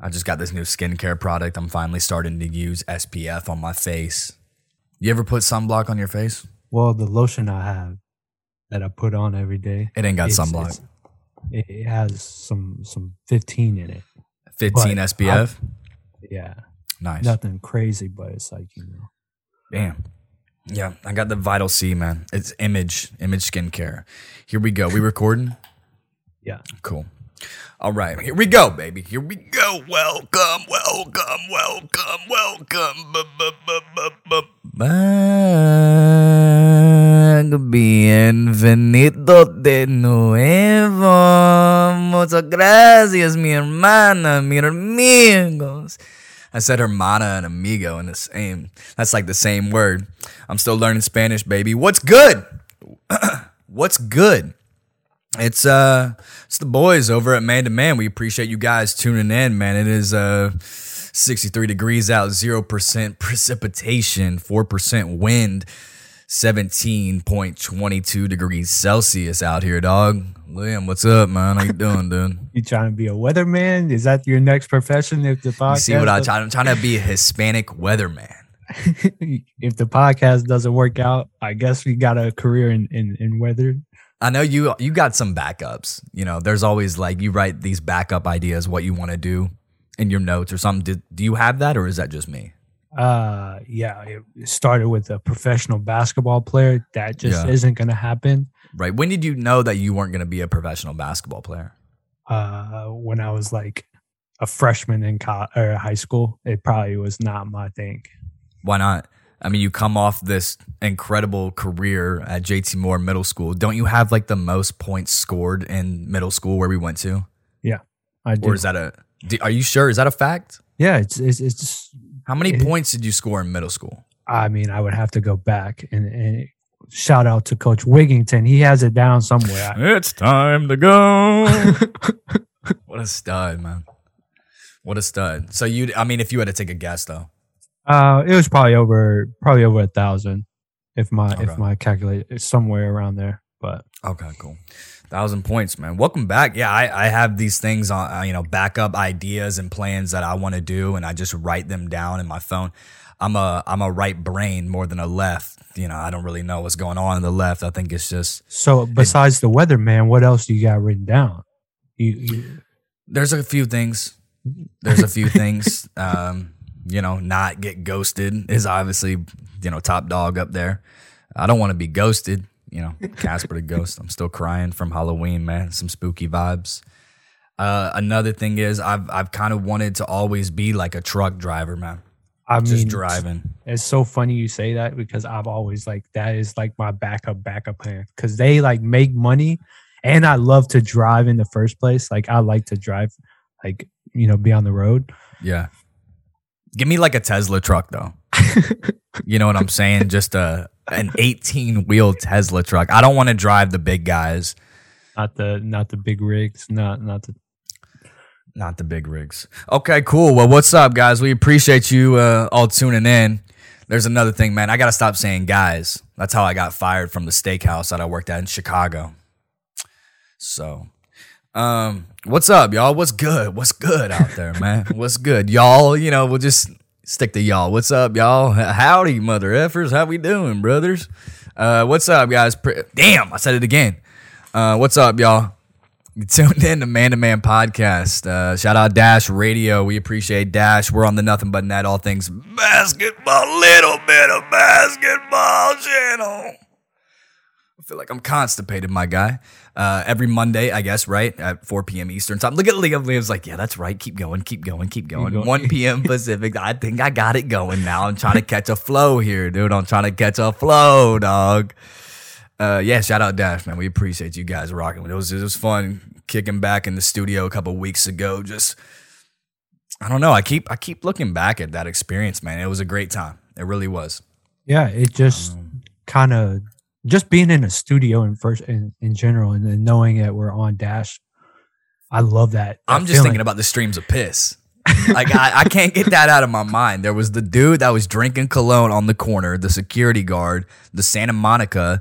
I just got this new skincare product. I'm finally starting to use SPF on my face. You ever put sunblock on your face? Well, the lotion I have that I put on every day, It ain't got sunblock. It has some 15 in it. 15 SPF? Yeah. Nice. Nothing crazy, but it's like, Damn. Yeah, I got the Vital C, man. It's Image Skincare. Here we go. We recording? Yeah. Cool. All right, here we go, baby. Here we go. Welcome. Bienvenido de nuevo. Muchas gracias, mi hermana, mi amigos. I said hermana and amigo in the same. That's like the same word. I'm still learning Spanish, baby. What's good? What's good? It's the boys over at Man to Man. We appreciate you guys tuning in, man. It is 63 degrees out, 0% precipitation, 4% wind, 17.22 degrees Celsius out here, dog. Liam, what's up, man? How you doing, dude? You trying to be a weatherman? Is that your next profession? If the podcast, You see what I'm trying to be a Hispanic weatherman. If the podcast doesn't work out, I guess we got a career in weather. I know you got some backups. You know, there's always like you write these backup ideas, what you want to do in your notes or something. Do you have that, or is that just me? Yeah, it started with a professional basketball player. That just isn't going to happen. Right. When did you know that you weren't going to be a professional basketball player? When I was like a freshman in high school. It probably was not my thing. Why not? I mean, you come off this incredible career at JT Moore Middle School. Don't you have like the most points scored in middle school where we went to? Yeah, I do. Or is that are you sure? Is that a fact? Yeah, it's just. How many points did you score in middle school? I mean, I would have to go back and shout out to Coach Wigington. He has it down somewhere. It's time to go. What a stud, man. What a stud. So if you had to take a guess though. It was probably over 1,000 if my calculate is somewhere around there. But okay, cool. 1,000 points, man. Welcome back. Yeah, I have these things on, backup ideas and plans that I want to do, and I just write them down in my phone. I'm a right brain more than a left. I don't really know what's going on in the left. I think it's just so. Besides the weather, man, what else do you got written down? There's a few things. Not get ghosted is obviously, top dog up there. I don't want to be ghosted, Casper the Ghost. I'm still crying from Halloween, man. Some spooky vibes. Another thing is I've kind of wanted to always be like a truck driver, man. Just driving. It's so funny you say that because I've always that is like my backup plan because they like make money and I love to drive in the first place. Like I like to drive, be on the road. Yeah. Give me like a Tesla truck though. You know what I'm saying? Just an 18-wheel Tesla truck. I don't want to drive the big guys. Not the big rigs. Not the big rigs. Okay, cool. Well, what's up, guys? We appreciate you all tuning in. There's another thing, man. I got to stop saying guys. That's how I got fired from the steakhouse that I worked at in Chicago. So, what's up, y'all? What's good? What's good out there, man? What's good? Y'all, we'll just stick to y'all. What's up, y'all? Howdy, mother effers. How we doing, brothers? What's up, guys? Damn, I said it again. What's up, y'all? You tuned in to Man to Man podcast. Shout out Dash Radio. We appreciate Dash. We're on the Nothing But Net All Things Basketball, little bit of basketball channel. I feel like I'm constipated, my guy. Every Monday, I guess, right? At 4 p.m. Eastern time. Look at Liam's like, yeah, that's right. Keep going. 1 p.m. Pacific. I think I got it going now. I'm trying to catch a flow here, dude. I'm trying to catch a flow, dog. Shout out Dash, man. We appreciate you guys rocking. It was fun kicking back in the studio a couple weeks ago. Just, I don't know. I keep looking back at that experience, man. It was a great time. It really was. Yeah, it just kind of just being in a studio in general, and then knowing that we're on Dash. I love that. I'm just thinking about the streams of piss. Like I can't get that out of my mind. There was the dude that was drinking cologne on the corner, the security guard, the Santa Monica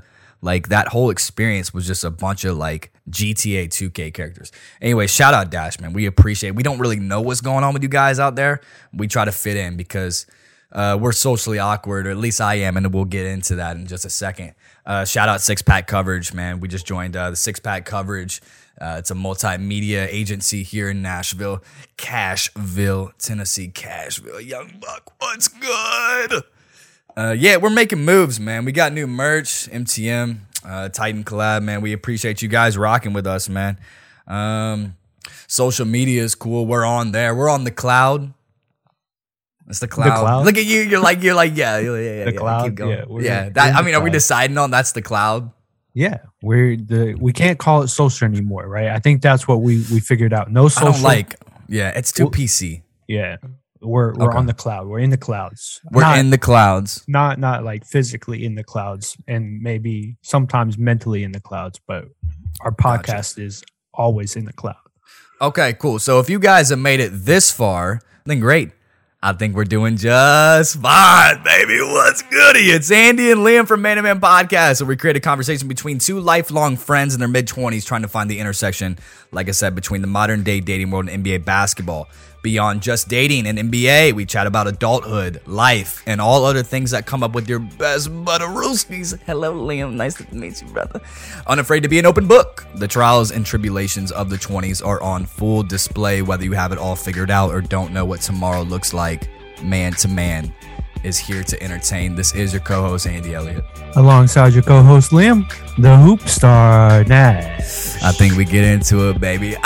Like that whole experience was just a bunch of like GTA 2K characters. Anyway, shout out Dash, man. We appreciate it. We don't really know what's going on with you guys out there. We try to fit in because we're socially awkward, or at least I am, and we'll get into that in just a second. Shout out Six Pack Coverage, man. We just joined the Six Pack Coverage. It's a multimedia agency here in Nashville, Cashville, Tennessee, Cashville. Young Buck, what's good? Yeah, we're making moves, man. We got new merch, MTM, Titan collab, man. We appreciate you guys rocking with us, man. Social media is cool. We're on there. We're on the cloud. It's the cloud. The cloud? Look at you. You're like, yeah. The cloud. Keep going. Yeah. That, I mean, are we deciding on that's the cloud? Yeah, we can't call it social anymore, right? I think that's what we figured out. No social. I don't like. Yeah, it's too PC. Yeah, we're on the cloud. We're in the clouds. We're in the clouds. Not like physically in the clouds, and maybe sometimes mentally in the clouds, but our podcast is always in the cloud. Okay, cool. So if you guys have made it this far, then great. I think we're doing just fine, baby. What's goody? It's Andy and Liam from Man to Man Podcast, where we create a conversation between two lifelong friends in their mid-20s trying to find the intersection, like I said, between the modern-day dating world and NBA basketball. Beyond just dating and NBA, we chat about adulthood, life, and all other things that come up with your best butterooskies. Hello, Liam. Nice to meet you, brother. Unafraid to be an open book. The trials and tribulations of the 20s are on full display, whether you have it all figured out or don't know what tomorrow looks like. Man to Man is here to entertain. This is your co-host, Andy Elliott. Alongside your co-host, Liam, the hoop star, Nash. I think we get into it, baby.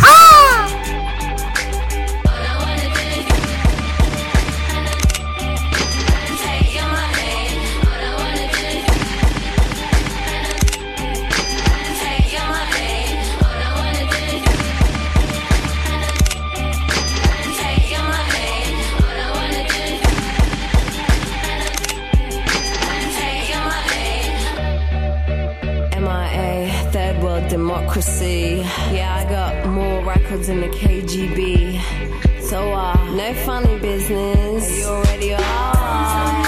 Democracy. Yeah, I got more records than the KGB. So, no funny business. You already are.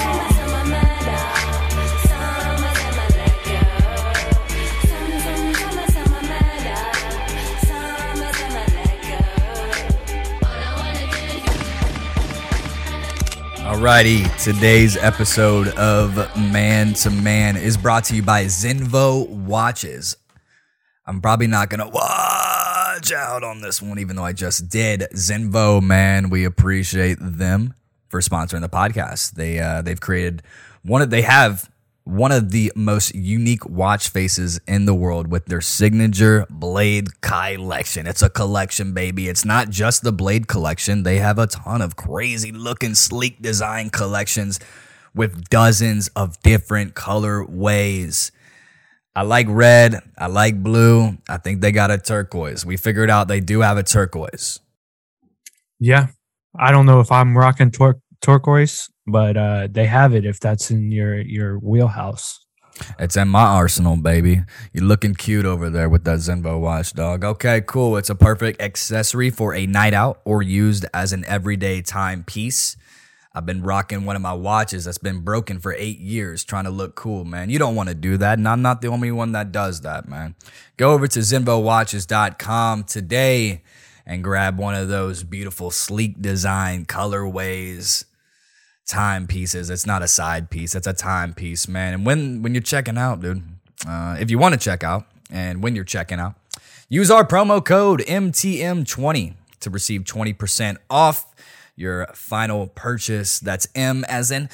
Alrighty, today's episode of Man to Man is brought to you by Zenvo Watches. I'm probably not going to watch out on this one, even though I just did. Zenvo, man, we appreciate them for sponsoring the podcast. They've created they have one of the most unique watch faces in the world with their signature Blade collection. It's a collection, baby. It's not just the Blade collection. They have a ton of crazy looking, sleek design collections with dozens of different colorways. I like red. I like blue. I think they got a turquoise. We figured out they do have a turquoise. Yeah. I don't know if I'm rocking turquoise, but they have it if that's in your wheelhouse. It's in my arsenal, baby. You're looking cute over there with that Zenvo watch, dog. Okay, cool. It's a perfect accessory for a night out or used as an everyday timepiece. I've been rocking one of my watches that's been broken for 8 years trying to look cool, man. You don't want to do that, and I'm not the only one that does that, man. Go over to ZenvoWatches.com today and grab one of those beautiful, sleek design colorways timepieces. It's not a side piece. It's a timepiece, man. And when you're checking out, dude, if you want to check out, and when you're checking out, use our promo code MTM20 to receive 20% off your final purchase. That's M as in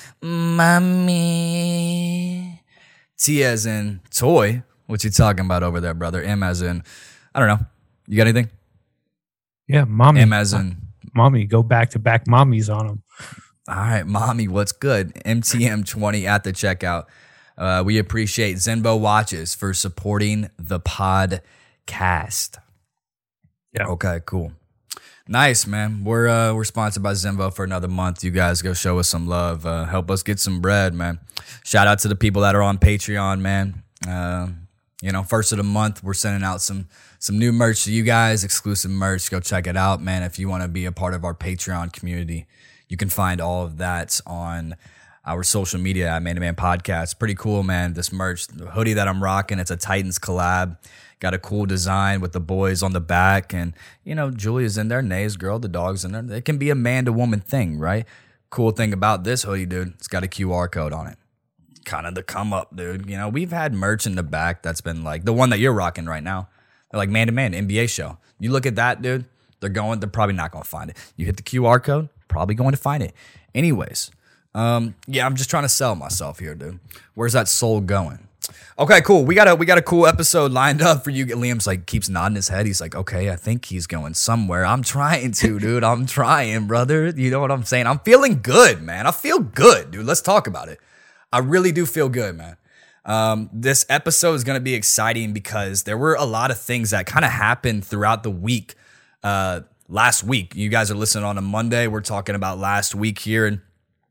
mommy, T as in toy. What you talking about over there, brother? M as in, I don't know. You got anything? Yeah, mommy. M as in mommy. Go back to back mommies on them. All right, mommy, what's good? MTM20 at the checkout. We appreciate Zenvo Watches for supporting the podcast. Yeah. Okay, cool. Nice, man. We're sponsored by Zenvo for another month. You guys go show us some love. Help us get some bread, man. Shout out to the people that are on Patreon, man. First of the month, we're sending out some new merch to you guys, exclusive merch. Go check it out, man. If you want to be a part of our Patreon community, you can find all of that on our social media at Man to Man Podcast. Pretty cool, man. This merch, the hoodie that I'm rocking, it's a Titans collab. Got a cool design with the boys on the back. And, Julia's in there, Nay's girl, the dog's in there. It can be a man to woman thing, right? Cool thing about this hoodie, dude, it's got a QR code on it. Kind of the come up, dude. We've had merch in the back that's been like the one that you're rocking right now. They're like Man to Man NBA show. You look at that, dude, they're probably not going to find it. You hit the QR code, probably going to find it. Anyways. I'm just trying to sell myself here, dude. Where's that soul going? Okay, cool. We got a cool episode lined up for you. Liam's like keeps nodding his head. He's like, okay, I think he's going somewhere. I'm trying to, dude. I'm trying, brother. You know what I'm saying? I'm feeling good, man. I feel good, dude. Let's talk about it. I really do feel good, man. This episode is going to be exciting because there were a lot of things that kind of happened throughout the week. Last week, you guys are listening on a Monday. We're talking about last week here, and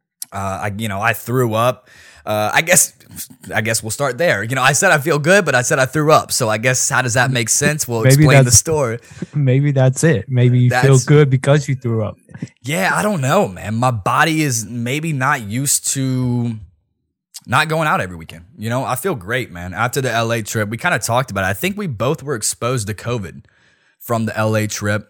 I threw up. I guess we'll start there. I said I feel good, but I said I threw up. So I guess how does that make sense? We'll explain the story. Maybe that's it. Maybe you feel good because you threw up. Yeah, I don't know, man. My body is maybe not used to not going out every weekend. I feel great, man. After the LA trip, we kind of talked about it. I think we both were exposed to COVID from the LA trip.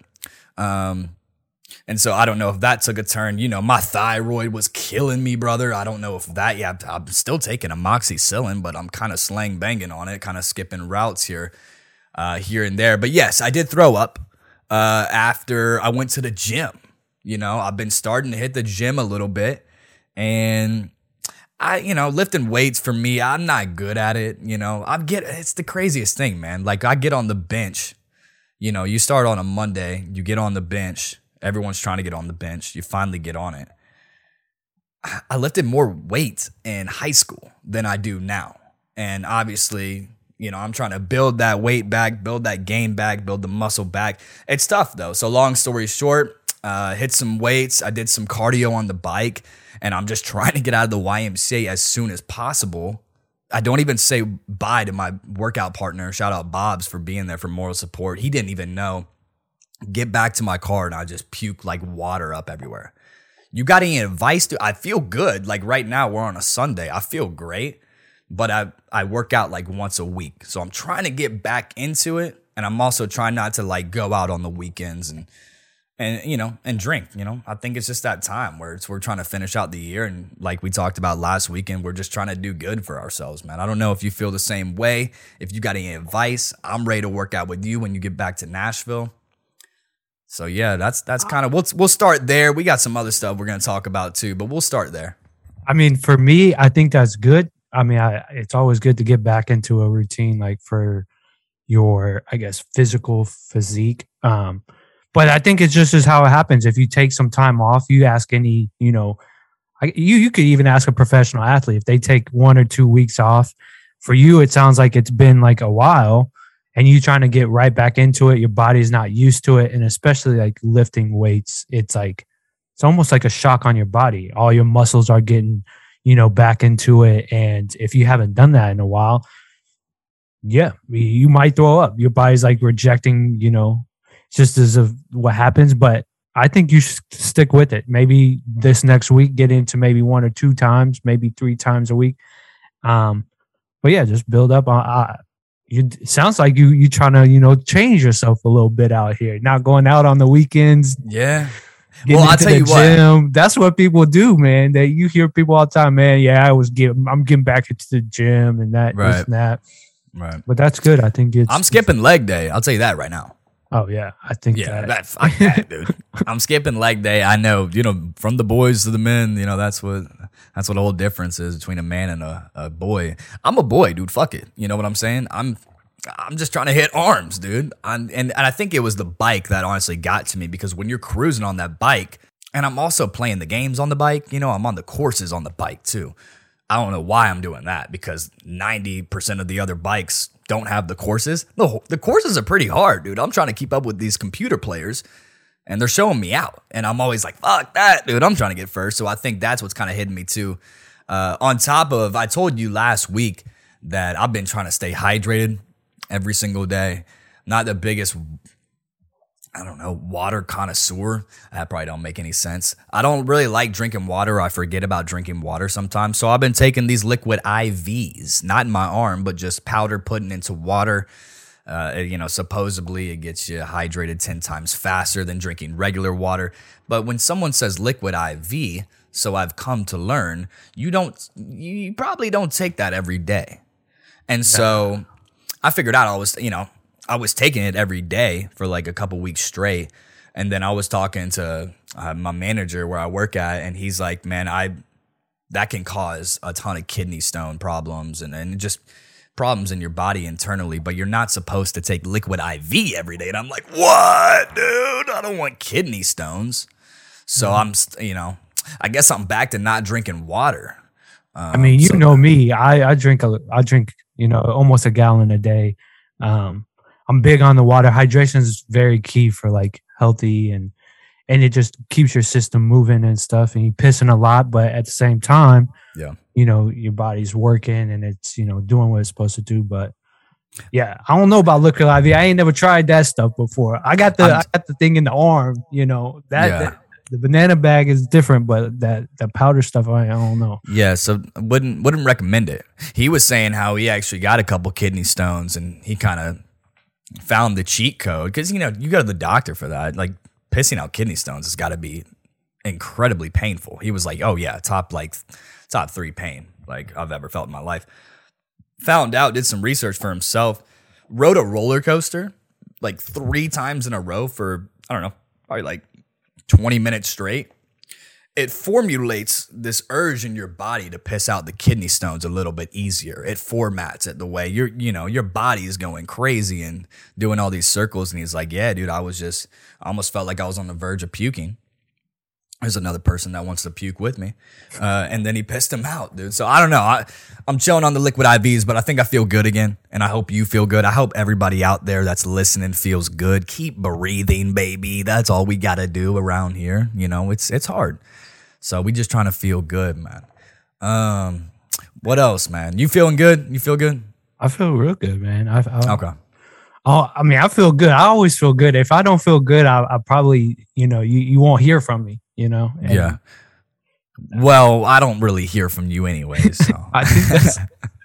And so I don't know if that took a turn. My thyroid was killing me, brother. I don't know if that, I'm still taking amoxicillin, but I'm kind of slang banging on it, kind of skipping routes here and there. But yes, I did throw up after I went to the gym. I've been starting to hit the gym a little bit, and lifting weights for me, I'm not good at it. It's the craziest thing, man. Like I get on the bench, you start on a Monday, you get on the bench. Everyone's trying to get on the bench. You finally get on it. I lifted more weight in high school than I do now. And obviously, I'm trying to build that weight back, build that gain back, build the muscle back. It's tough though. So long story short, hit some weights. I did some cardio on the bike, and I'm just trying to get out of the YMCA as soon as possible. I don't even say bye to my workout partner. Shout out Bob's for being there for moral support. He didn't even know. Get back to my car and I just puke like water up everywhere. You got any advice? I feel good. Like right now we're on a Sunday. I feel great, but I work out like once a week. So I'm trying to get back into it. And I'm also trying not to like go out on the weekends and drink. I think it's just that time where we're trying to finish out the year. And like we talked about last weekend, we're just trying to do good for ourselves, man. I don't know if you feel the same way. If you got any advice, I'm ready to work out with you when you get back to Nashville. So yeah, that's kind of we'll start there. We got some other stuff we're gonna talk about too, but we'll start there. I mean, for me, I think that's good. I mean, it's always good to get back into a routine, like for your, I guess, physical physique. But I think it's just as how it happens. If you take some time off, you ask any, you could even ask a professional athlete if they take 1 or 2 weeks off. For you, it sounds like it's been like a while. And you trying to get right back into it, your body's not used to it. And especially like lifting weights, it's almost like a shock on your body. All your muscles are getting, back into it. And if you haven't done that in a while, yeah, you might throw up. Your body's like rejecting, just as of what happens. But I think you should stick with it. Maybe this next week, get into maybe 1 or 2 times, maybe 3 times a week. But yeah, just build up on. It sounds like you trying to, change yourself a little bit out here, not going out on the weekends. Yeah. Well, I'll tell you what. That's what people do, man. You hear people all the time, man. Yeah, I'm getting back into the gym and that, right. This and that. Right. But that's good. I think I'm skipping leg day. I'll tell you that right now. Oh yeah, I think fuck that, dude. I'm skipping leg day. I know, from the boys to the men, that's what the whole difference is between a man and a boy. I'm a boy, dude. Fuck it. You know what I'm saying? I'm just trying to hit arms, dude. And I think it was the bike that honestly got to me, because when you're cruising on that bike, and I'm also playing the games on the bike, I'm on the courses on the bike too. I don't know why I'm doing that, because 90% of the other bikes don't have the courses. The courses are pretty hard, dude. I'm trying to keep up with these computer players, and they're showing me out. And I'm always like, fuck that, dude. I'm trying to get first. So I think that's what's kind of hitting me too. On top of, I told you last week that I've been trying to stay hydrated every single day. Not the biggest I don't know, water connoisseur. That probably don't make any sense. I don't really like drinking water. Or I forget about drinking water sometimes. So I've been taking these liquid IVs, not in my arm, but just powder putting into water. Supposedly it gets you hydrated 10 times faster than drinking regular water. But when someone says liquid IV, so I've come to learn, you probably don't take that every day. And so I figured out I was taking it every day for like a couple weeks straight. And then I was talking to my manager where I work at, and he's like, man, that can cause a ton of kidney stone problems and just problems in your body internally, but you're not supposed to take liquid IV every day. And I'm like, what, dude? I don't want kidney stones. So I guess I'm back to not drinking water. I mean, you know me, I drink almost a gallon a day. I'm big on the water. Hydration is very key for like healthy and it just keeps your system moving and stuff. And you're pissing a lot, but at the same time, your body's working and it's, doing what it's supposed to do. But yeah, I don't know about liquid IV. I ain't never tried that stuff before. I got the thing in the arm, that the banana bag is different, but the powder stuff, I don't know. Yeah, so wouldn't recommend it. He was saying how he actually got a couple kidney stones and he kind of found the cheat code because, you go to the doctor for that. Like pissing out kidney stones has got to be incredibly painful. He was like, oh yeah, top 3 pain like I've ever felt in my life. Found out, did some research for himself, rode a roller coaster like 3 times in a row for, I don't know, probably like 20 minutes straight. It formulates this urge in your body to piss out the kidney stones a little bit easier. It formats it the way your body is going crazy and doing all these circles. And he's like, yeah, dude, I almost felt like I was on the verge of puking. There's another person that wants to puke with me. And then he pissed him out, dude. So I don't know. I'm chilling on the liquid IVs, but I think I feel good again. And I hope you feel good. I hope everybody out there that's listening feels good. Keep breathing, baby. That's all we got to do around here. It's hard. So we just trying to feel good, man. What else, man? You feeling good? You feel good? I feel real good, man. Okay. Oh, I mean, I feel good. I always feel good. If I don't feel good, I probably, you won't hear from me, Yeah. Well, I don't really hear from you anyways. So. I think that's,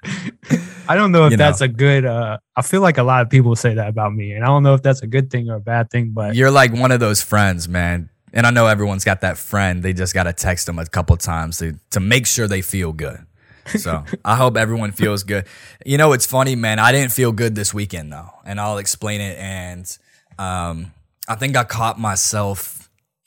I don't know if that's a good, I feel like a lot of people say that about me, and I don't know if that's a good thing or a bad thing, but. You're like one of those friends, man. And I know everyone's got that friend. They just got to text them a couple times to make sure they feel good. So I hope everyone feels good. It's funny, man. I didn't feel good this weekend, though. And I'll explain it. And I think I caught myself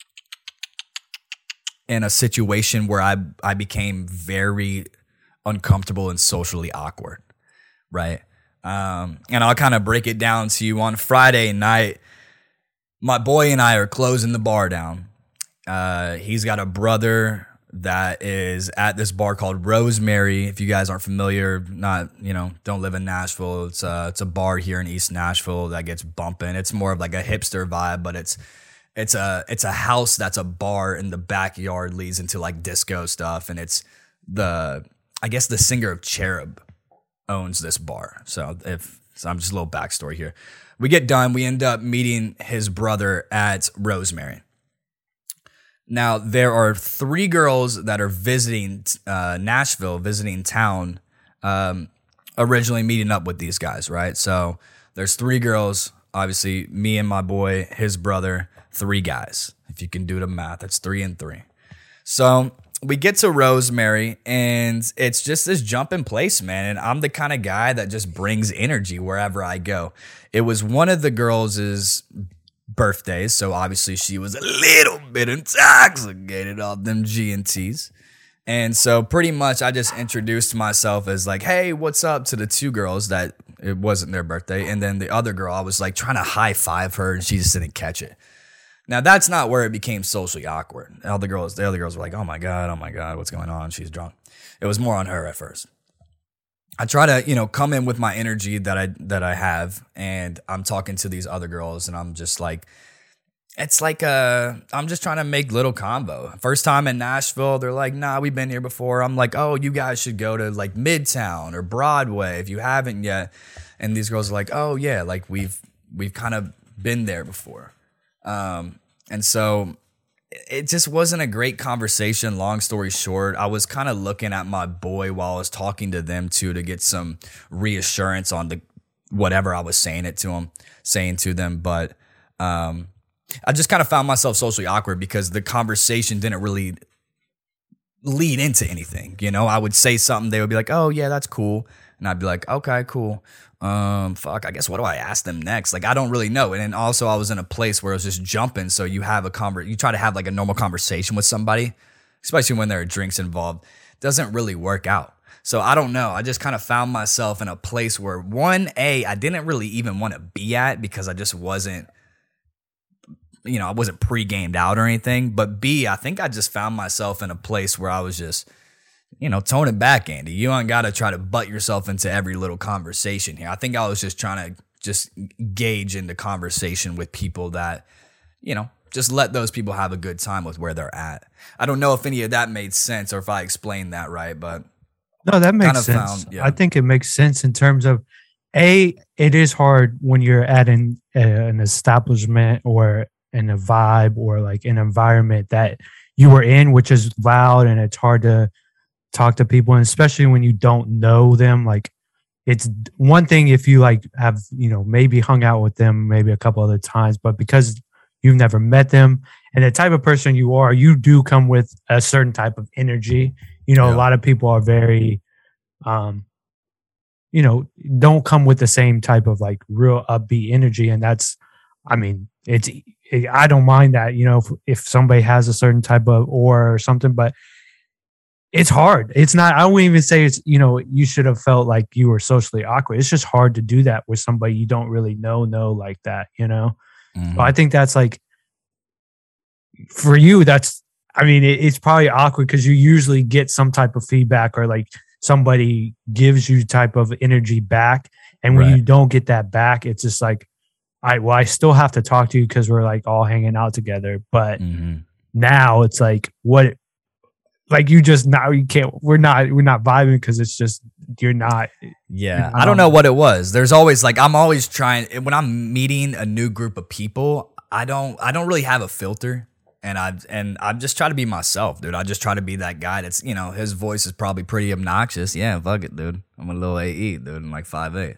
in a situation where I became very uncomfortable and socially awkward, right? And I'll kind of break it down to you. On Friday night, my boy and I are closing the bar down. He's got a brother that is at this bar called Rosemary. If you guys aren't familiar, don't live in Nashville, it's a bar here in East Nashville that gets bumping. It's more of like a hipster vibe, but it's a house that's a bar in the backyard, leads into like disco stuff, and I guess the singer of Cherub owns this bar. So I'm just a little backstory here. We get done. We end up meeting his brother at Rosemary. Now, there are 3 girls that are visiting Nashville, visiting town, originally meeting up with these guys, right? So there's 3 girls, obviously, me and my boy, his brother, 3 guys. If you can do the math, that's 3 and 3. So we get to Rosemary, and it's just this jump in place, man. And I'm the kind of guy that just brings energy wherever I go. It was one of the girls' birthdays, so obviously she was a little bit intoxicated off them G&Ts. And so pretty much I just introduced myself as like, hey, what's up, to the 2 girls that it wasn't their birthday. And then the other girl, I was like trying to high five her, and she just didn't catch it. Now, that's not where it became socially awkward. The other girls were like, oh my God, what's going on? She's drunk. It was more on her at first. I try to, come in with my energy that I have, and I'm talking to these other girls, and I'm just like, it's like I'm just trying to make little combo. First time in Nashville, they're like, nah, we've been here before. I'm like, oh, you guys should go to like Midtown or Broadway if you haven't yet. And these girls are like, oh yeah, like we've kind of been there before. And so it just wasn't a great conversation. Long story short, I was kind of looking at my boy while I was talking to them too, to get some reassurance on whatever I was saying to them. But I just kind of found myself socially awkward because the conversation didn't really lead into anything. You know, I would say something, they would be like, "Oh yeah, that's cool," and I'd be like, "Okay, cool. I guess what do I ask them next?" Like, I don't really know. And then also I was in a place where I was just jumping. So you try to have like a normal conversation with somebody, especially when there are drinks involved. It doesn't really work out. So I don't know. I just kind of found myself in a place where I didn't really even want to be at because I just wasn't, I wasn't pre-gamed out or anything. But B, I think I just found myself in a place where I was just, tone it back, Andy. You ain't got to try to butt yourself into every little conversation here. I think I was just trying to just gauge into conversation with people that, just let those people have a good time with where they're at. I don't know if any of that made sense or if I explained that right, but no, that makes sense. I think it makes sense in terms of, it is hard when you're at an establishment or in a vibe or like an environment that you were in, which is loud and it's hard to talk to people, and especially when you don't know them. Like, it's one thing if you like have maybe hung out with them maybe a couple other times, but because you've never met them and the type of person you are, you do come with a certain type of energy. A lot of people are very don't come with the same type of like real upbeat energy, and that's, I don't mind that, if somebody has a certain type of aura or something, but it's hard. It's not, I wouldn't even say it's, you should have felt like you were socially awkward. It's just hard to do that with somebody you don't really know like that, Mm-hmm. So I think that's like, for you, it's probably awkward because you usually get some type of feedback or like somebody gives you type of energy back. And when you don't get that back, it's just like, I still have to talk to you because we're like all hanging out together. But now it's like, what? Like you can't. We're not vibing because it's just you're not. Yeah, I don't know what it was. There's always like I'm always trying when I'm meeting a new group of people. I don't really have a filter, and I just try to be myself, dude. I just try to be that guy that's his voice is probably pretty obnoxious. Yeah, fuck it, dude. I'm a little AE, dude. I'm like 5'8".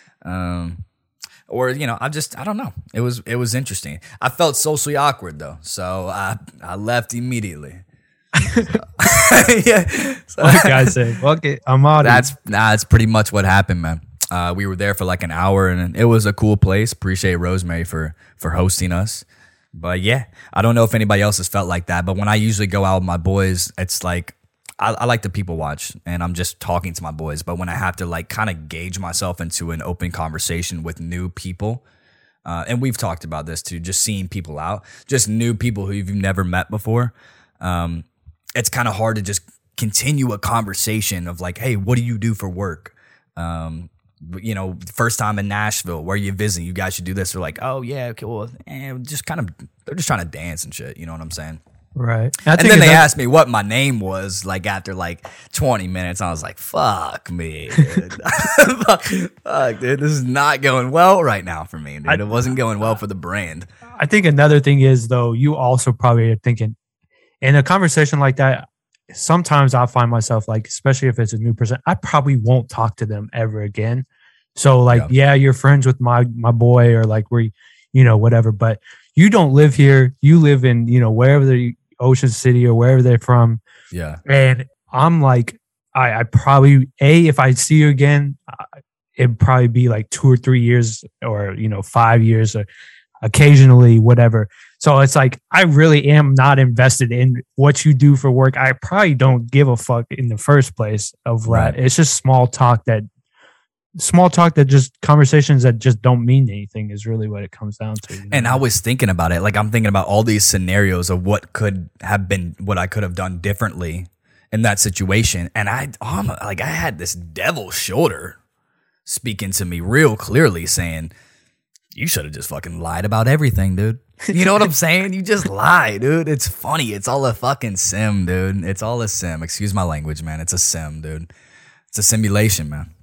Or I don't know. It was interesting. I felt socially awkward though, so I left immediately. Yeah. So, what can I say? Fuck it, I'm out. That's pretty much what happened, man. We were there for like an hour, and it was a cool place. Appreciate Rosemary for hosting us. But yeah, I don't know if anybody else has felt like that. But when I usually go out with my boys, it's like I like to people watch, and I'm just talking to my boys. But when I have to like kind of gauge myself into an open conversation with new people, and we've talked about this too, just seeing people out, just new people who you've never met before. It's kind of hard to just continue a conversation of like, hey, what do you do for work? First time in Nashville, where you visiting? You guys should do this. They're like, oh yeah, okay, well, they're just trying to dance and shit. You know what I'm saying? Right. And then they asked me what my name was, like after like 20 minutes. I was like, fuck me, dude. fuck, dude. This is not going well right now for me, dude. It wasn't going well for the brand. I think another thing is, though, you also probably are thinking, in a conversation like that, sometimes I find myself like, especially if it's a new person, I probably won't talk to them ever again. So like, yeah, you're friends with my boy, or like we're, whatever, but you don't live here. You live in, wherever the Ocean City or wherever they're from. Yeah. And I'm like, I probably, if I see you again, it'd probably be like 2 or 3 years or, 5 years or occasionally, whatever. So it's like, I really am not invested in what you do for work. I probably don't give a fuck in the first place of that. It's just small talk that just conversations that just don't mean anything is really what it comes down to. And I was thinking about it. Like I'm thinking about all these scenarios of what could have been, what I could have done differently in that situation. And I had this devil's shoulder speaking to me real clearly saying, you should have just fucking lied about everything, dude. You know what I'm saying? You just lie, dude. It's funny. It's all a fucking sim, dude. It's all a sim. Excuse my language, man. It's a sim, dude. It's a simulation, man.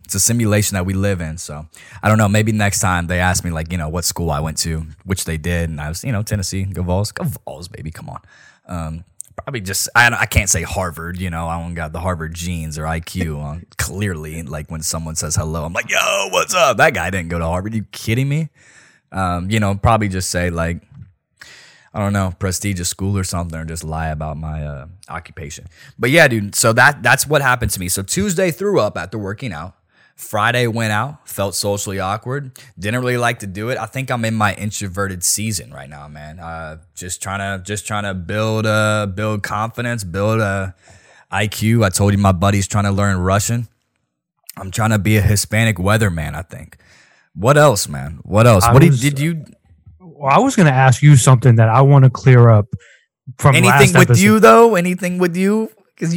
It's a simulation that we live in. So I don't know. Maybe next time they ask me like, what school I went to, which they did, and I was, Tennessee, go Vols, baby, come on. Probably just I can't say Harvard, I don't got the Harvard genes or IQ. Clearly, like when someone says hello, I'm like, yo, what's up? That guy didn't go to Harvard. You kidding me? Probably just say like, I don't know, prestigious school or something, or just lie about my occupation. But yeah, dude. So that's what happened to me. So Tuesday threw up after working out. Friday went out, felt socially awkward. Didn't really like to do it. I think I'm in my introverted season right now, man. Just trying to build confidence, build IQ. I told you my buddy's trying to learn Russian. I'm trying to be a Hispanic weatherman, I think. What else, man? What else? Did you? Well, I was going to ask you something that I want to clear up from anything last with episode. you though. Anything with you? Because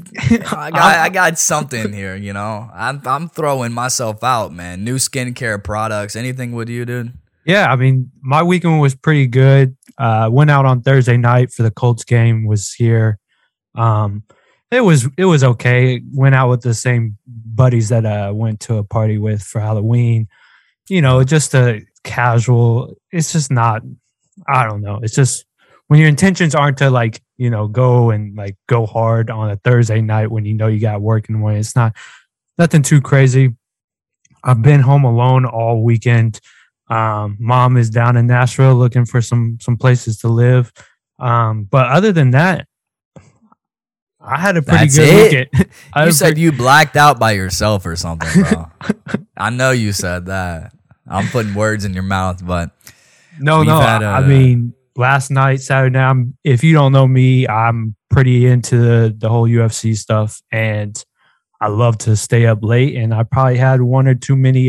I got something here, I'm throwing myself out, man. New skincare products, anything with you, dude? Yeah, I mean, my weekend was pretty good. Went out on Thursday night for the Colts game. Was here. It was okay. Went out with the same buddies that I went to a party with for Halloween. Just a casual. It's just not. I don't know. It's just when your intentions aren't to like go and like go hard on a Thursday night when you got work in the morning. It's nothing too crazy. I've been home alone all weekend. Mom is down in Nashville looking for some places to live. But other than that, I had a pretty good weekend. You said you blacked out by yourself or something, bro. I know you said that. I'm putting words in your mouth, but no. I mean, last night, Saturday night, if you don't know me, I'm pretty into the whole UFC stuff, and I love to stay up late. And I probably had one or too many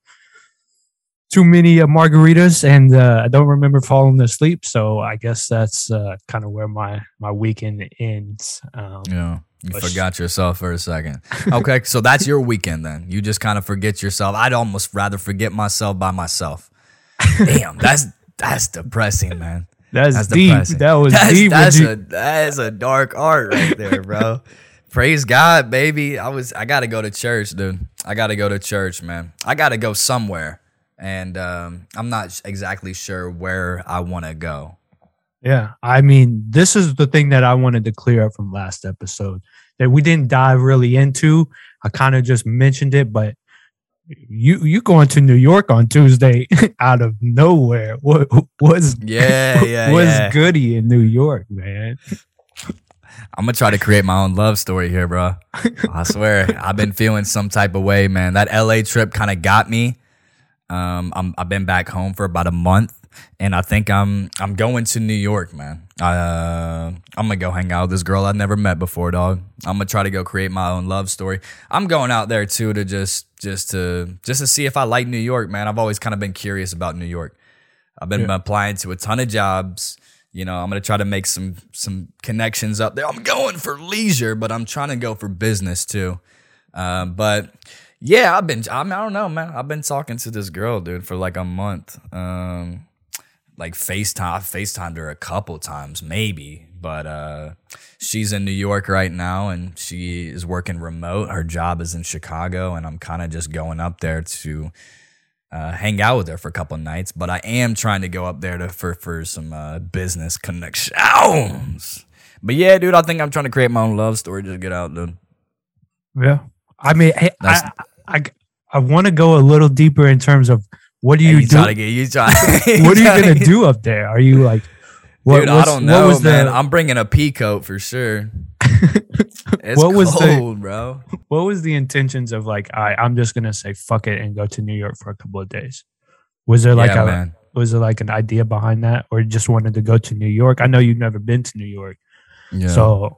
margaritas, and I don't remember falling asleep. So I guess that's kind of where my weekend ends. Yeah, you forgot yourself for a second. Okay, so that's your weekend then. You just kind of forget yourself. I'd almost rather forget myself by myself. Damn, that's depressing, man. That's deep. Depressing. That was deep. That's a dark art right there, bro. Praise God, baby. I gotta go to church, dude. I gotta go to church, man. I gotta go somewhere. And I'm not exactly sure where I want to go. Yeah. I mean, this is the thing that I wanted to clear up from last episode that we didn't dive really into. I kind of just mentioned it, but you going to New York on Tuesday out of nowhere. What was goody in New York, man? I'm gonna try to create my own love story here, bro. I swear, I've been feeling some type of way, man. That LA trip kind of got me. I've been back home for about a month, and I think I'm going to New York, man. I'm gonna go hang out with this girl I've never met before, dog. I'm gonna try to go create my own love story. I'm going out there too to just to see if I like New York, man. I've always kind of been curious about New York. I've been applying to a ton of jobs. I'm gonna try to make some connections up there. I'm going for leisure, but I'm trying to go for business too. But yeah, I don't know, man. I've been talking to this girl, dude, for like a month. Like FaceTime. I've FaceTimed her a couple times, maybe. But she's in New York right now, and she is working remote. Her job is in Chicago, and I'm kind of just going up there to hang out with her for a couple nights. But I am trying to go up there for some business connections. But yeah, dude, I think I'm trying to create my own love story. Just get out, dude. Yeah. I mean, hey, I want to go a little deeper in terms of what do you do? What are you going to do up there? Are you like, dude, I don't know, man. I'm bringing a pea coat for sure. It's cold, bro. What was the intentions of like, I'm just going to say fuck it and go to New York for a couple of days? Was there like was there like an idea behind that, or you just wanted to go to New York? I know you've never been to New York. Yeah. So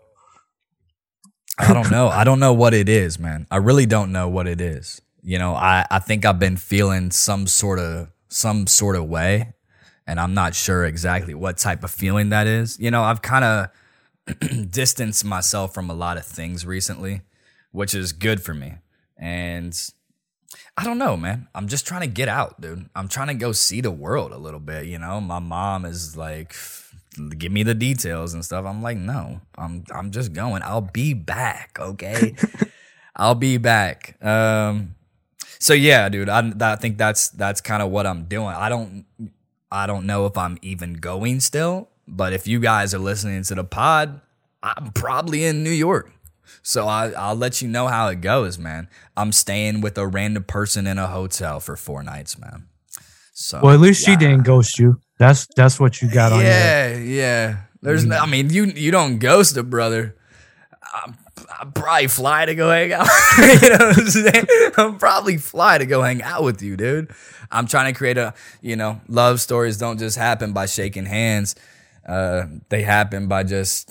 I don't know. I don't know what it is, man. I really don't know what it is. I think I've been feeling some sort of way, and I'm not sure exactly what type of feeling that is. I've kind of distanced myself from a lot of things recently, which is good for me. And I don't know, man. I'm just trying to get out, dude. I'm trying to go see the world a little bit. My mom is like, give me the details and stuff. I'm like, no, I'm just going. I'll be back, okay? I'll be back. So yeah, dude, I think that's kind of what I'm doing. I don't know if I'm even going still, but if you guys are listening to the pod, I'm probably in New York. So I'll let you know how it goes, man. I'm staying with a random person in a hotel for 4 nights, man. So well, at least she didn't ghost you. That's what you got on you. Yeah. There's no, I mean, you don't ghost a brother. I'll probably fly to go hang out. You know what I'm saying? I'll probably fly to go hang out with you, dude. I'm trying to create love stories don't just happen by shaking hands. They happen by just,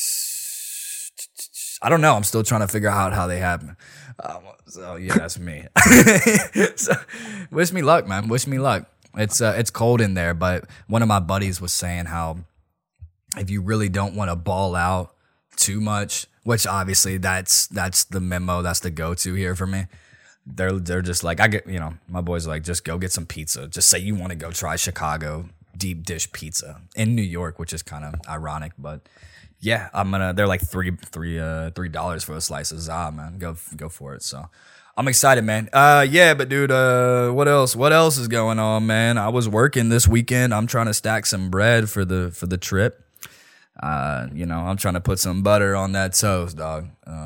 I don't know. I'm still trying to figure out how they happen. So yeah, that's me. So, wish me luck, man. Wish me luck. It's cold in there, but one of my buddies was saying how if you really don't want to ball out too much, which obviously that's the memo, that's the go-to here for me. They're just like, my boys are like, just go get some pizza. Just say you want to go try Chicago deep dish pizza in New York, which is kind of ironic, but yeah, they're like $3 for a slice of za, man. Go for it. So I'm excited, man. Yeah, but dude, what else? What else is going on, man? I was working this weekend. I'm trying to stack some bread for the trip. I'm trying to put some butter on that toast, dog.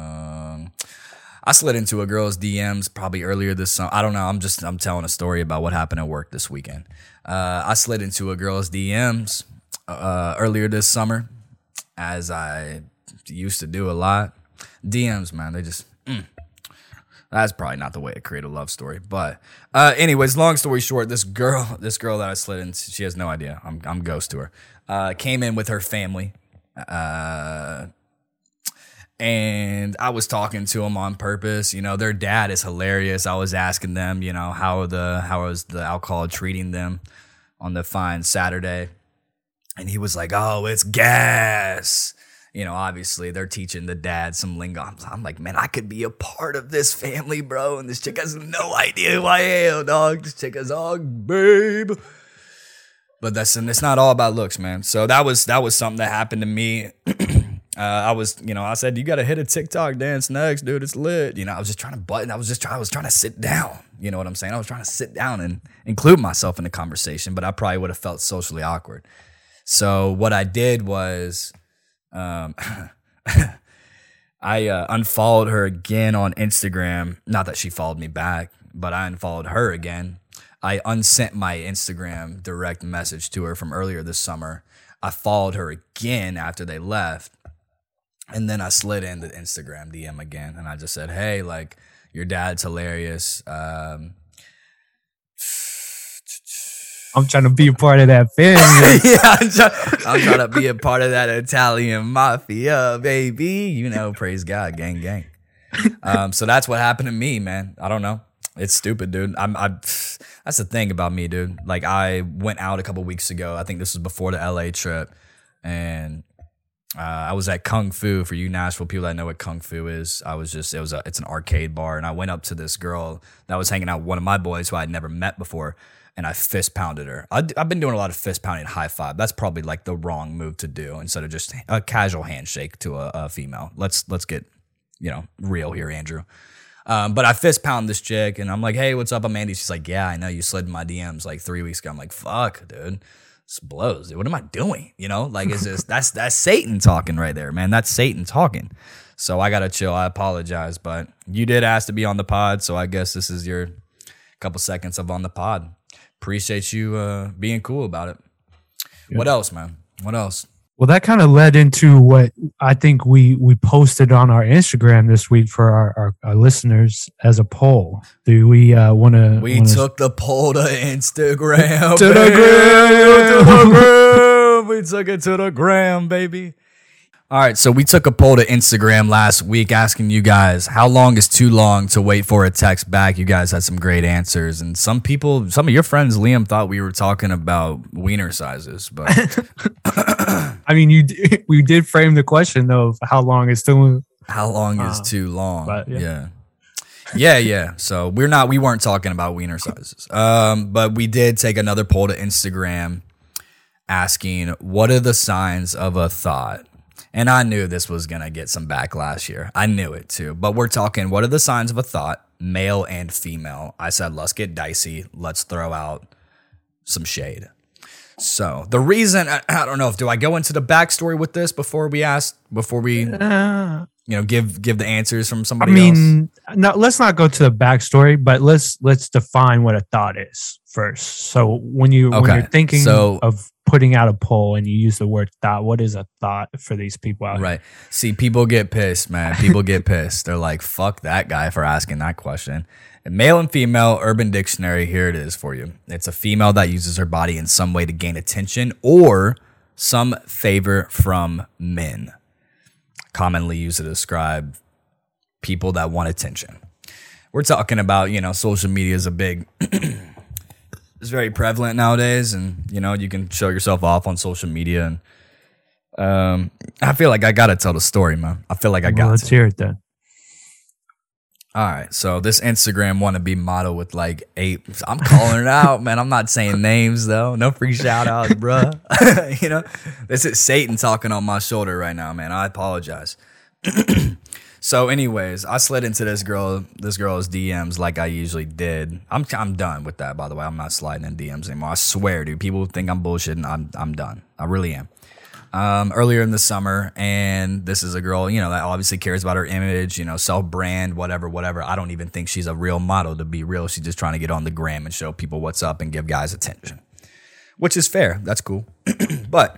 I slid into a girl's DMs probably earlier this summer. I don't know. I'm telling a story about what happened at work this weekend. I slid into a girl's DMs earlier this summer, as I used to do a lot. DMs, man, they just that's probably not the way to create a love story. But anyways, long story short, this girl that I slid into, she has no idea. I'm ghost to her. Came in with her family. And I was talking to them on purpose. Their dad is hilarious. I was asking them, how was the alcohol treating them on the fine Saturday. And he was like, oh, it's gas. Obviously they're teaching the dad some lingo. I'm like, man, I could be a part of this family, bro. And this chick has no idea who I am, dog. This chick is all babe. But it's not all about looks, man. So that was something that happened to me. I said, you got to hit a TikTok dance next, dude. It's lit. I was just trying to button. I was trying to sit down. You know what I'm saying? I was trying to sit down and include myself in the conversation, but I probably would have felt socially awkward. So what I did was, I unfollowed her again on Instagram. Not that she followed me back, but I unfollowed her again. I unsent my Instagram direct message to her from earlier this summer. I followed her again after they left. And then I slid into Instagram DM again. And I just said, hey, like, your dad's hilarious. I'm trying to be a part of that family. Yeah, I'm trying to be a part of that Italian mafia, baby. Praise God, gang, gang. So that's what happened to me, man. I don't know. It's stupid, dude. That's the thing about me, dude. Like, I went out a couple weeks ago. I think this was before the LA trip, and I was at Kung Fu. For you Nashville people that know what Kung Fu is, it's an arcade bar, and I went up to this girl that was hanging out with one of my boys who I'd never met before, and I fist pounded her. I've been doing a lot of fist pounding, high five. That's probably like the wrong move to do instead of just a casual handshake to a female. Let's get real here, Andrew. But I fist pound this chick, and I'm like, hey, what's up? I'm Andy. She's like, yeah, I know you slid in my DMs like 3 weeks ago. I'm like, fuck, dude. This blows, dude. What am I doing? Like, it's just, that's Satan talking right there, man. That's Satan talking. So I got to chill. I apologize, but you did ask to be on the pod, so I guess this is your couple seconds of on the pod. Appreciate you being cool about it. Yeah. What else, man? What else? Well, that kind of led into what I think we posted on our Instagram this week for our listeners as a poll. Do we want to? We took the poll to Instagram. To the gram. We took it to the gram, baby. All right, so we took a poll to Instagram last week asking you guys, how long is too long to wait for a text back? You guys had some great answers. And some of your friends, Liam, thought we were talking about wiener sizes. But I mean, we did frame the question, though, of how long is too long. How long is too long? But, Yeah. So we weren't talking about wiener sizes. But we did take another poll to Instagram asking, what are the signs of a thought? And I knew this was going to get some backlash here. I knew it too. But we're talking, what are the signs of a thought, male and female? I said, let's get dicey. Let's throw out some shade. So the reason, I don't know, do I go into the backstory with this before we give the answers from somebody else? No, let's not go to the backstory, but let's define what a thought is first. So when you're thinking of putting out a poll and you use the word thought, what is a thought for these people out here? Right. See, people get pissed, man. People get pissed. They're like, fuck that guy for asking that question. And male and female, Urban Dictionary, here it is for you. It's a female that uses her body in some way to gain attention or some favor from men. Commonly used to describe people that want attention. We're talking about, social media is it's very prevalent nowadays, and you can show yourself off on social media. And I feel like I gotta tell the story, man. I feel like let's hear it then. All right, so this Instagram wannabe model with like 8, I'm calling it out, man. I'm not saying names though. No free shout outs, bruh. This is Satan talking on my shoulder right now, man. I apologize. So anyways, I slid into this girl's DMs like I usually did. I'm done with that, by the way. I'm not sliding in DMs anymore. I swear, dude. People think I'm bullshitting. I'm done. I really am. Earlier in the summer, and this is a girl, that obviously cares about her image, self-brand, whatever. I don't even think she's a real model, to be real. She's just trying to get on the gram and show people what's up and give guys attention, which is fair. That's cool. But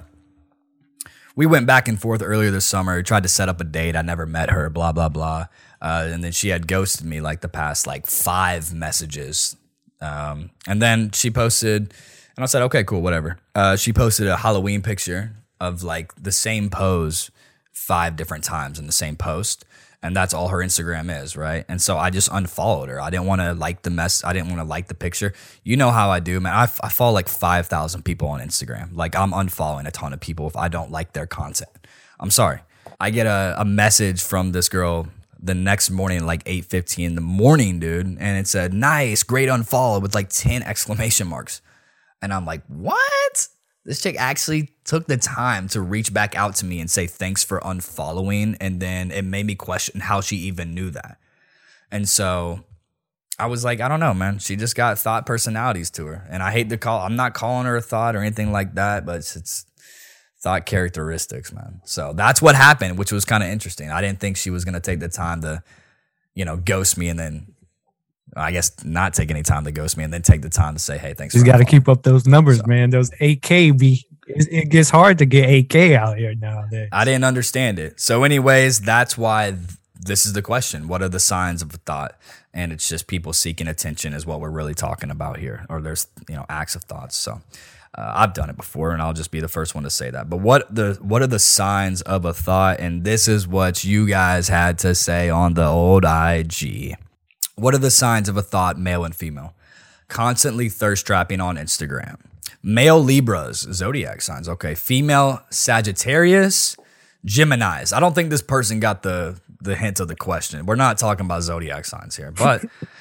we went back and forth earlier this summer, tried to set up a date. I never met her, blah, blah, blah. And then she had ghosted me like the past 5 messages. And then she posted, and I said, okay, cool, whatever. She posted a Halloween picture of the same pose 5 different times in the same post. And that's all her Instagram is, right? And so I just unfollowed her. I didn't want to like the mess. I didn't want to like the picture. You know how I do, man. I follow 5,000 people on Instagram. I'm unfollowing a ton of people if I don't like their content. I'm sorry. I get a message from this girl the next morning, 8:50 in the morning, dude. And it said, nice, great unfollow with 10 exclamation marks. And I'm like, what? This chick actually took the time to reach back out to me and say thanks for unfollowing, and then it made me question how she even knew that. And so I was like, I don't know, man. She just got thought personalities to her, and I hate to I'm not calling her a thought or anything like that, but it's thought characteristics, man. So that's what happened, which was kind of interesting. I didn't think she was gonna take the time to, ghost me and then, I guess, not take any time to ghost me and then take the time to say, hey, thanks. You got to keep up those numbers, man. Those 8K, it gets hard to get 8K out here nowadays. I didn't understand it. So anyways, that's why this is the question. What are the signs of a thought? And it's just people seeking attention is what we're really talking about here. Or there's, acts of thoughts. So I've done it before, and I'll just be the first one to say that. But what are the signs of a thought? And this is what you guys had to say on the old IG. What are the signs of a thought, male and female? Constantly thirst trapping on Instagram. Male Libras, zodiac signs. Okay. Female Sagittarius, Geminis. I don't think this person got the hint of the question. We're not talking about zodiac signs here, but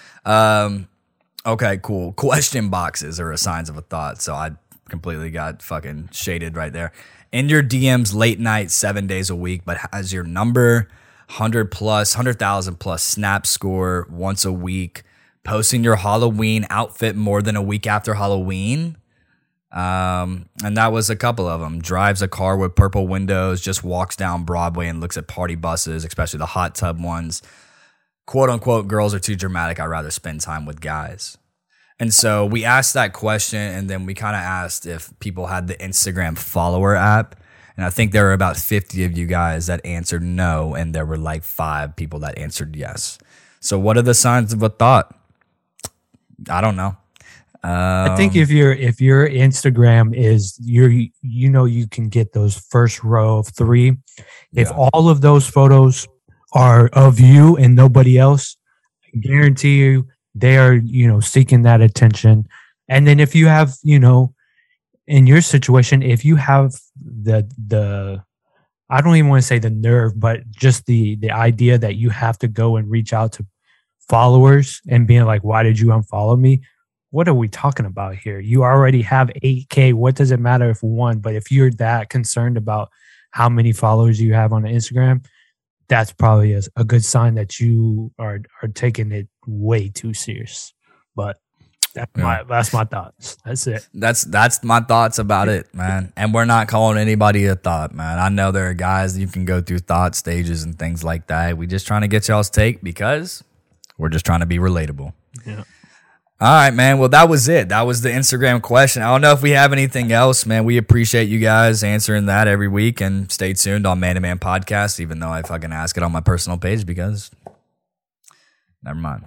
okay, cool. Question boxes are signs of a thought. So I completely got fucking shaded right there. In your DMs late night, 7 days a week, but has your number 100,000 plus snap score once a week, posting your Halloween outfit more than a week after Halloween. And that was a couple of them. Drives a car with purple windows, just walks down Broadway and looks at party buses, especially the hot tub ones. Quote unquote, girls are too dramatic. I'd rather spend time with guys. And so we asked that question, and then we kind of asked if people had the Instagram follower app. And I think there were about 50 of you guys that answered no, and there were 5 people that answered yes. So what are the signs of a thought? I don't know. I think if your Instagram is you can get those first row of 3. If all of those photos are of you and nobody else, I guarantee you they are seeking that attention. And then if you have in your situation, if you have the I don't even want to say the nerve, but just the idea that you have to go and reach out to followers and being like, why did you unfollow me? What are we talking about here? You already have 8K. What does it matter if one? But if you're that concerned about how many followers you have on the Instagram, that's probably a good sign that you are taking it way too serious. But that's my thoughts. That's it. That's my thoughts about it, man. And we're not calling anybody a thought, man. I know there are guys that you can go through thought stages and things like that. We just trying to get y'all's take because we're just trying to be relatable. Yeah. All right, man. Well, that was it. That was the Instagram question. I don't know if we have anything else, man. We appreciate you guys answering that every week, and stay tuned on Man to Man Podcast, even though I fucking ask it on my personal page because never mind.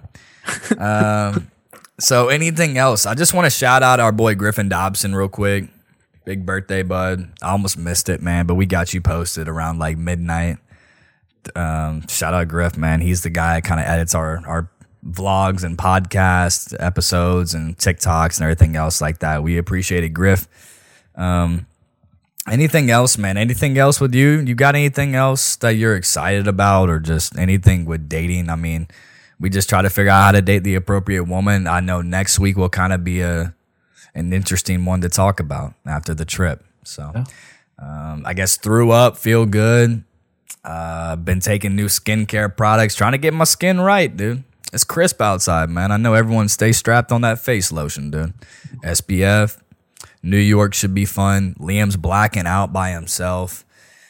So anything else? I just want to shout out our boy Griffin Dobson real quick. Big birthday, bud. I almost missed it, man, but we got you posted around like midnight. Shout out Griff, man. He's the guy that kind of edits our vlogs and podcast episodes and TikToks and everything else like that. We appreciate it, Griff. Anything else, man? Anything else with you? You got anything else that you're excited about, or just anything with dating? I mean, we just try to figure out how to date the appropriate woman. I know next week will kind of be an interesting one to talk about after the trip. So I guess threw up, feel good. Been taking new skincare products, trying to get my skin right, dude. It's crisp outside, man. I know everyone stay strapped on that face lotion, dude. SPF. New York should be fun. Liam's blacking out by himself.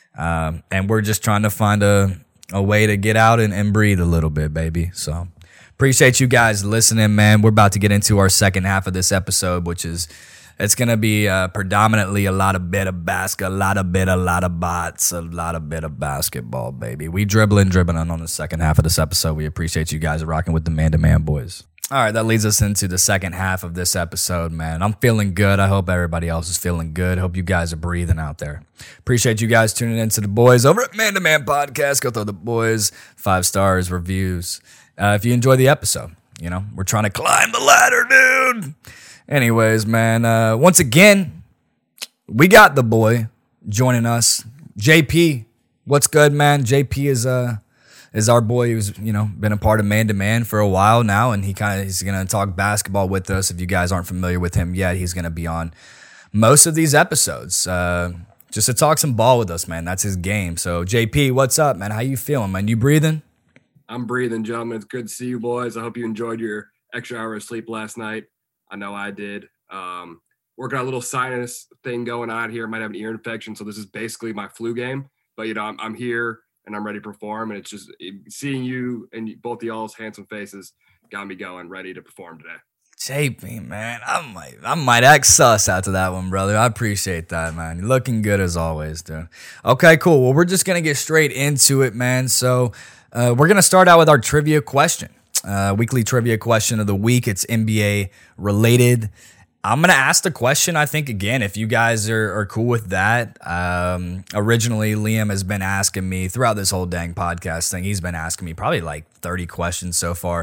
And we're just trying to find a way to get out and breathe a little bit, baby. So appreciate you guys listening, man. We're about to get into our second half of this episode, which is, it's going to be predominantly a lot of bit of basketball, a lot of bots, a lot of bit of basketball, baby. We dribbling on the second half of this episode. We appreciate you guys rocking with the Man to Man boys. All right, that leads us into the second half of this episode, man. I'm feeling good. I hope everybody else is feeling good. Hope you guys are breathing out there. Appreciate you guys tuning in to the boys over at Man to Man Podcast. Go through the boys, 5 stars, reviews. If you enjoy the episode, you know, we're trying to climb the ladder, dude. Anyways, man, once again, we got the boy joining us. JP, what's good, man? JP is our boy who's, you know, been a part of Man to Man for a while now, and he's going to talk basketball with us. If you guys aren't familiar with him yet, he's going to be on most of these episodes just to talk some ball with us, man. That's his game. So, JP, what's up, man? How you feeling, man? You breathing? I'm breathing, gentlemen. It's good to see you boys. I hope you enjoyed your extra hour of sleep last night. I know I did. Working on a little sinus thing going on here. Might have an ear infection, so this is basically my flu game. But, you know, I'm here and I'm ready to perform. And it's just seeing you and both of y'all's handsome faces got me going, ready to perform today. JP, man, I might act sus after that one, brother. I appreciate that, man. You're looking good as always, dude. Okay, cool. Well, we're just going to get straight into it, man. So we're going to start out with our trivia question. Weekly trivia question of the week. It's NBA related. I'm going to ask the question, I think, again, if you guys are cool with that. Originally, Liam has been asking me throughout this whole dang podcast thing. He's been asking me probably like 30 questions so far,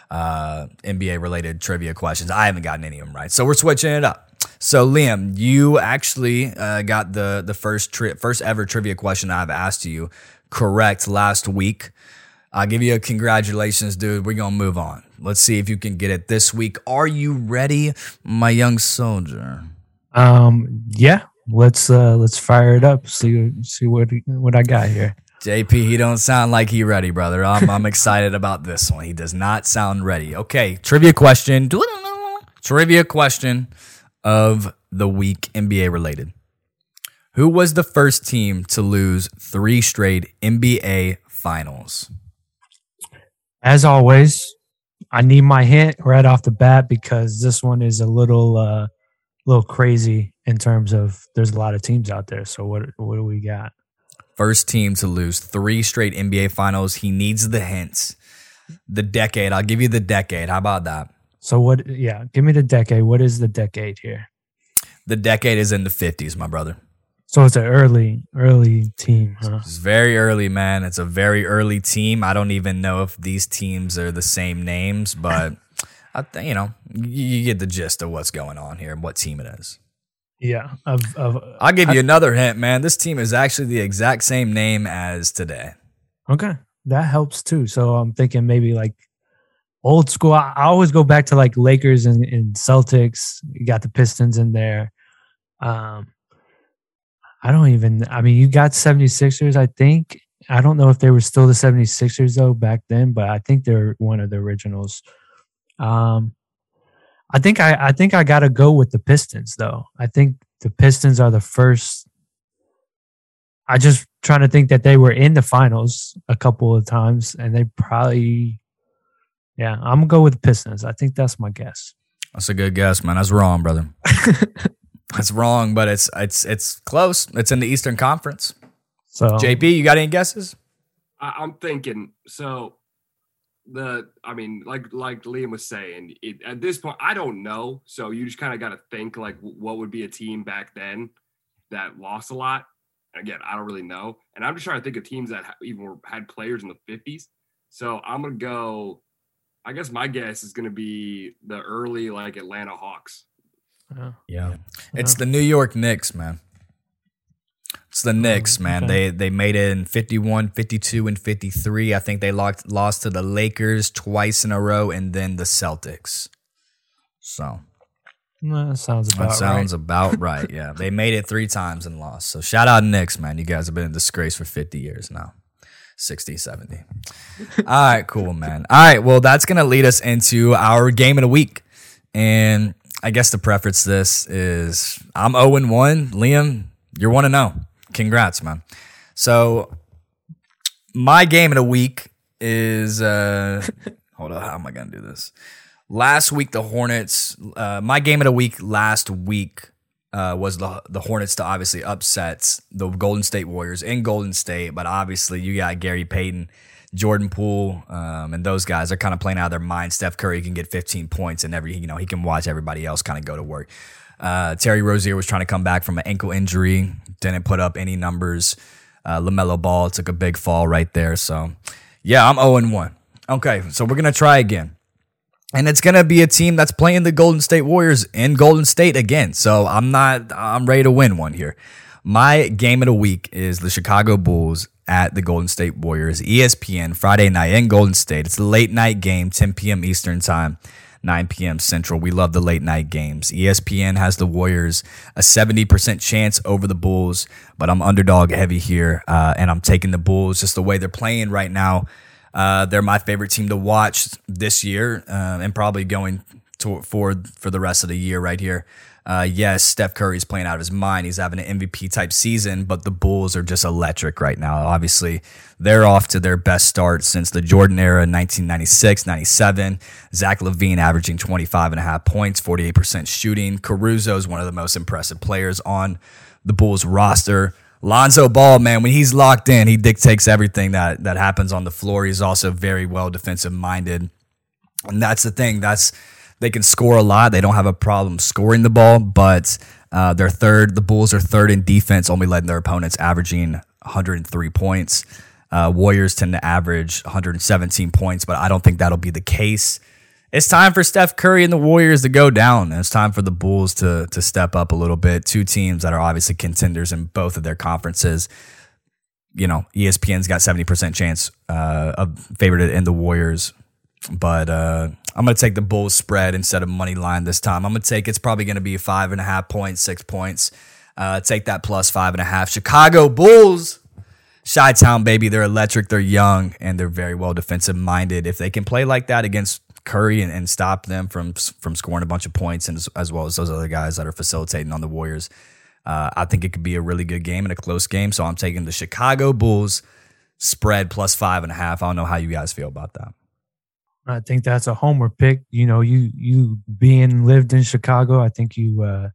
NBA related trivia questions. I haven't gotten any of them right. So we're switching it up. So Liam, you actually got the first ever trivia question I've asked you correct last week. I'll give you a congratulations, dude. We're going to move on. Let's see if you can get it this week. Are you ready, my young soldier? Yeah. Let's fire it up. See what I got here. JP, he don't sound like he ready, brother. I'm excited about this one. He does not sound ready. Okay, trivia question. Trivia question of the week, NBA related. Who was the first team to lose 3 straight NBA finals? As always, I need my hint right off the bat because this one is a little crazy in terms of there's a lot of teams out there. So what do we got? First team to lose 3 straight NBA finals. He needs the hints. The decade. I'll give you the decade. How about that? So what? Yeah, give me the decade. What is the decade here? The decade is in the 50s, my brother. So it's an early team, huh? It's very early, man. It's a very early team. I don't even know if these teams are the same names, but you get the gist of what's going on here and what team it is. Yeah. I'll give you another hint, man. This team is actually the exact same name as today. Okay. That helps too. So I'm thinking maybe like old school. I always go back to like Lakers and Celtics. You got the Pistons in there. I mean, you got 76ers, I think. I don't know if they were still the 76ers though back then, but I think they're one of the originals. I think I got to go with the Pistons though. I think the Pistons are the first. I just trying to think that they were in the finals a couple of times, and they probably, yeah, I'm gonna go with the Pistons. I think that's my guess. That's a good guess, man. That's wrong, brother. That's wrong, but it's close. It's in the Eastern Conference. So JP, you got any guesses? I'm thinking so. Like Liam was saying, at this point, I don't know. So you just kind of got to think like what would be a team back then that lost a lot. Again, I don't really know. And I'm just trying to think of teams that even had players in the 50s. So I'm going to go, I guess my guess is going to be the early like Atlanta Hawks. Yeah. It's the New York Knicks, man. It's the Knicks, man. Okay. They made it in 51, 52, and 53. I think they lost to the Lakers twice in a row and then the Celtics. So that sounds about that sounds about right. Yeah. They made it 3 times and lost. So shout out Knicks, man. You guys have been in disgrace for 50 years now. 60, 70. All right, cool, man. All right, well, that's going to lead us into our game of the week. And I guess to preface this is I'm 0-1. Liam, you're 1-0. Congrats, man. So my game of the week is hold on, how am I going to do this? Last week, the Hornets, my game of the week last week was the Hornets to obviously upset the Golden State Warriors in Golden State. But obviously, you got Gary Payton, Jordan Poole, and those guys are kind of playing out of their mind. Steph Curry can get 15 points and he can watch everybody else kind of go to work. Terry Rozier was trying to come back from an ankle injury, didn't put up any numbers. LaMelo Ball took a big fall right there. So, yeah, I'm 0-1. Okay, so we're going to try again. And it's going to be a team that's playing the Golden State Warriors in Golden State again. So I'm ready to win one here. My game of the week is the Chicago Bulls at the Golden State Warriors, ESPN, Friday night in Golden State. It's a late night game, 10 p.m. Eastern time, 9 p.m. Central. We love the late night games. ESPN has the Warriors a 70% chance over the Bulls, but I'm underdog heavy here, and I'm taking the Bulls just the way they're playing right now. They're my favorite team to watch this year, and probably going for the rest of the year right here. Yes, Steph Curry's playing out of his mind. He's having an MVP type season, but the Bulls are just electric right now. Obviously, they're off to their best start since the Jordan era in 1996, 97. Zach LaVine averaging 25.5 points, 48% shooting. Caruso is one of the most impressive players on the Bulls roster. Lonzo Ball, man, when he's locked in, he dictates everything that happens on the floor. He's also very well defensive minded. And that's the thing. They can score a lot. They don't have a problem scoring the ball, but they're third. The Bulls are third in defense, only letting their opponents averaging 103 points. Warriors tend to average 117 points, but I don't think that'll be the case. It's time for Steph Curry and the Warriors to go down. And it's time for the Bulls to step up a little bit. Two teams that are obviously contenders in both of their conferences. You know, ESPN's got 70% chance of favored in the Warriors. But I'm going to take the Bulls spread instead of money line this time. I'm going to take it's probably going to be 5.5 points, 6 points. Take that plus 5.5. Chicago Bulls. Chi-Town, baby. They're electric. They're young, and they're very well defensive minded. If they can play like that against Curry and stop them from scoring a bunch of points, and as well as those other guys that are facilitating on the Warriors, I think it could be a really good game and a close game. So I'm taking the Chicago Bulls spread plus 5.5. I don't know how you guys feel about that. I think that's a homer pick. You know, you being lived in Chicago, I think you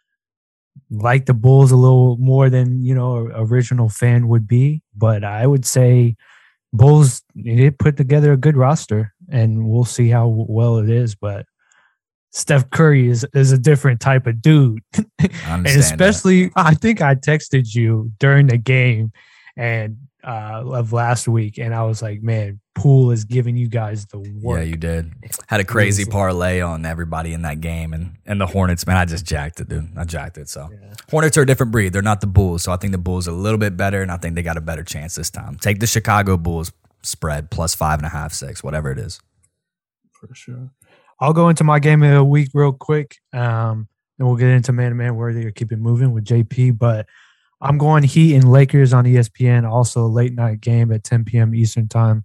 like the Bulls a little more than, you know, an original fan would be. But I would say Bulls, they put together a good roster, and we'll see how well it is. But Steph Curry is a different type of dude. And especially, I think I texted you during the game and of last week, and I was like, man, Poole is giving you guys the work. Yeah, you did. Had a crazy parlay on everybody in that game, and the Hornets, man, I just jacked it, dude. I jacked it. So yeah. Hornets are a different breed. They're not the Bulls, so I think the Bulls are a little bit better, and I think they got a better chance this time. Take the Chicago Bulls spread plus 5.5, 6, whatever it is. For sure. I'll go into my game of the week real quick, and we'll get into man-to-man worthy or keep it moving with JP. But I'm going Heat and Lakers on ESPN, also a late night game at 10 p.m. Eastern time.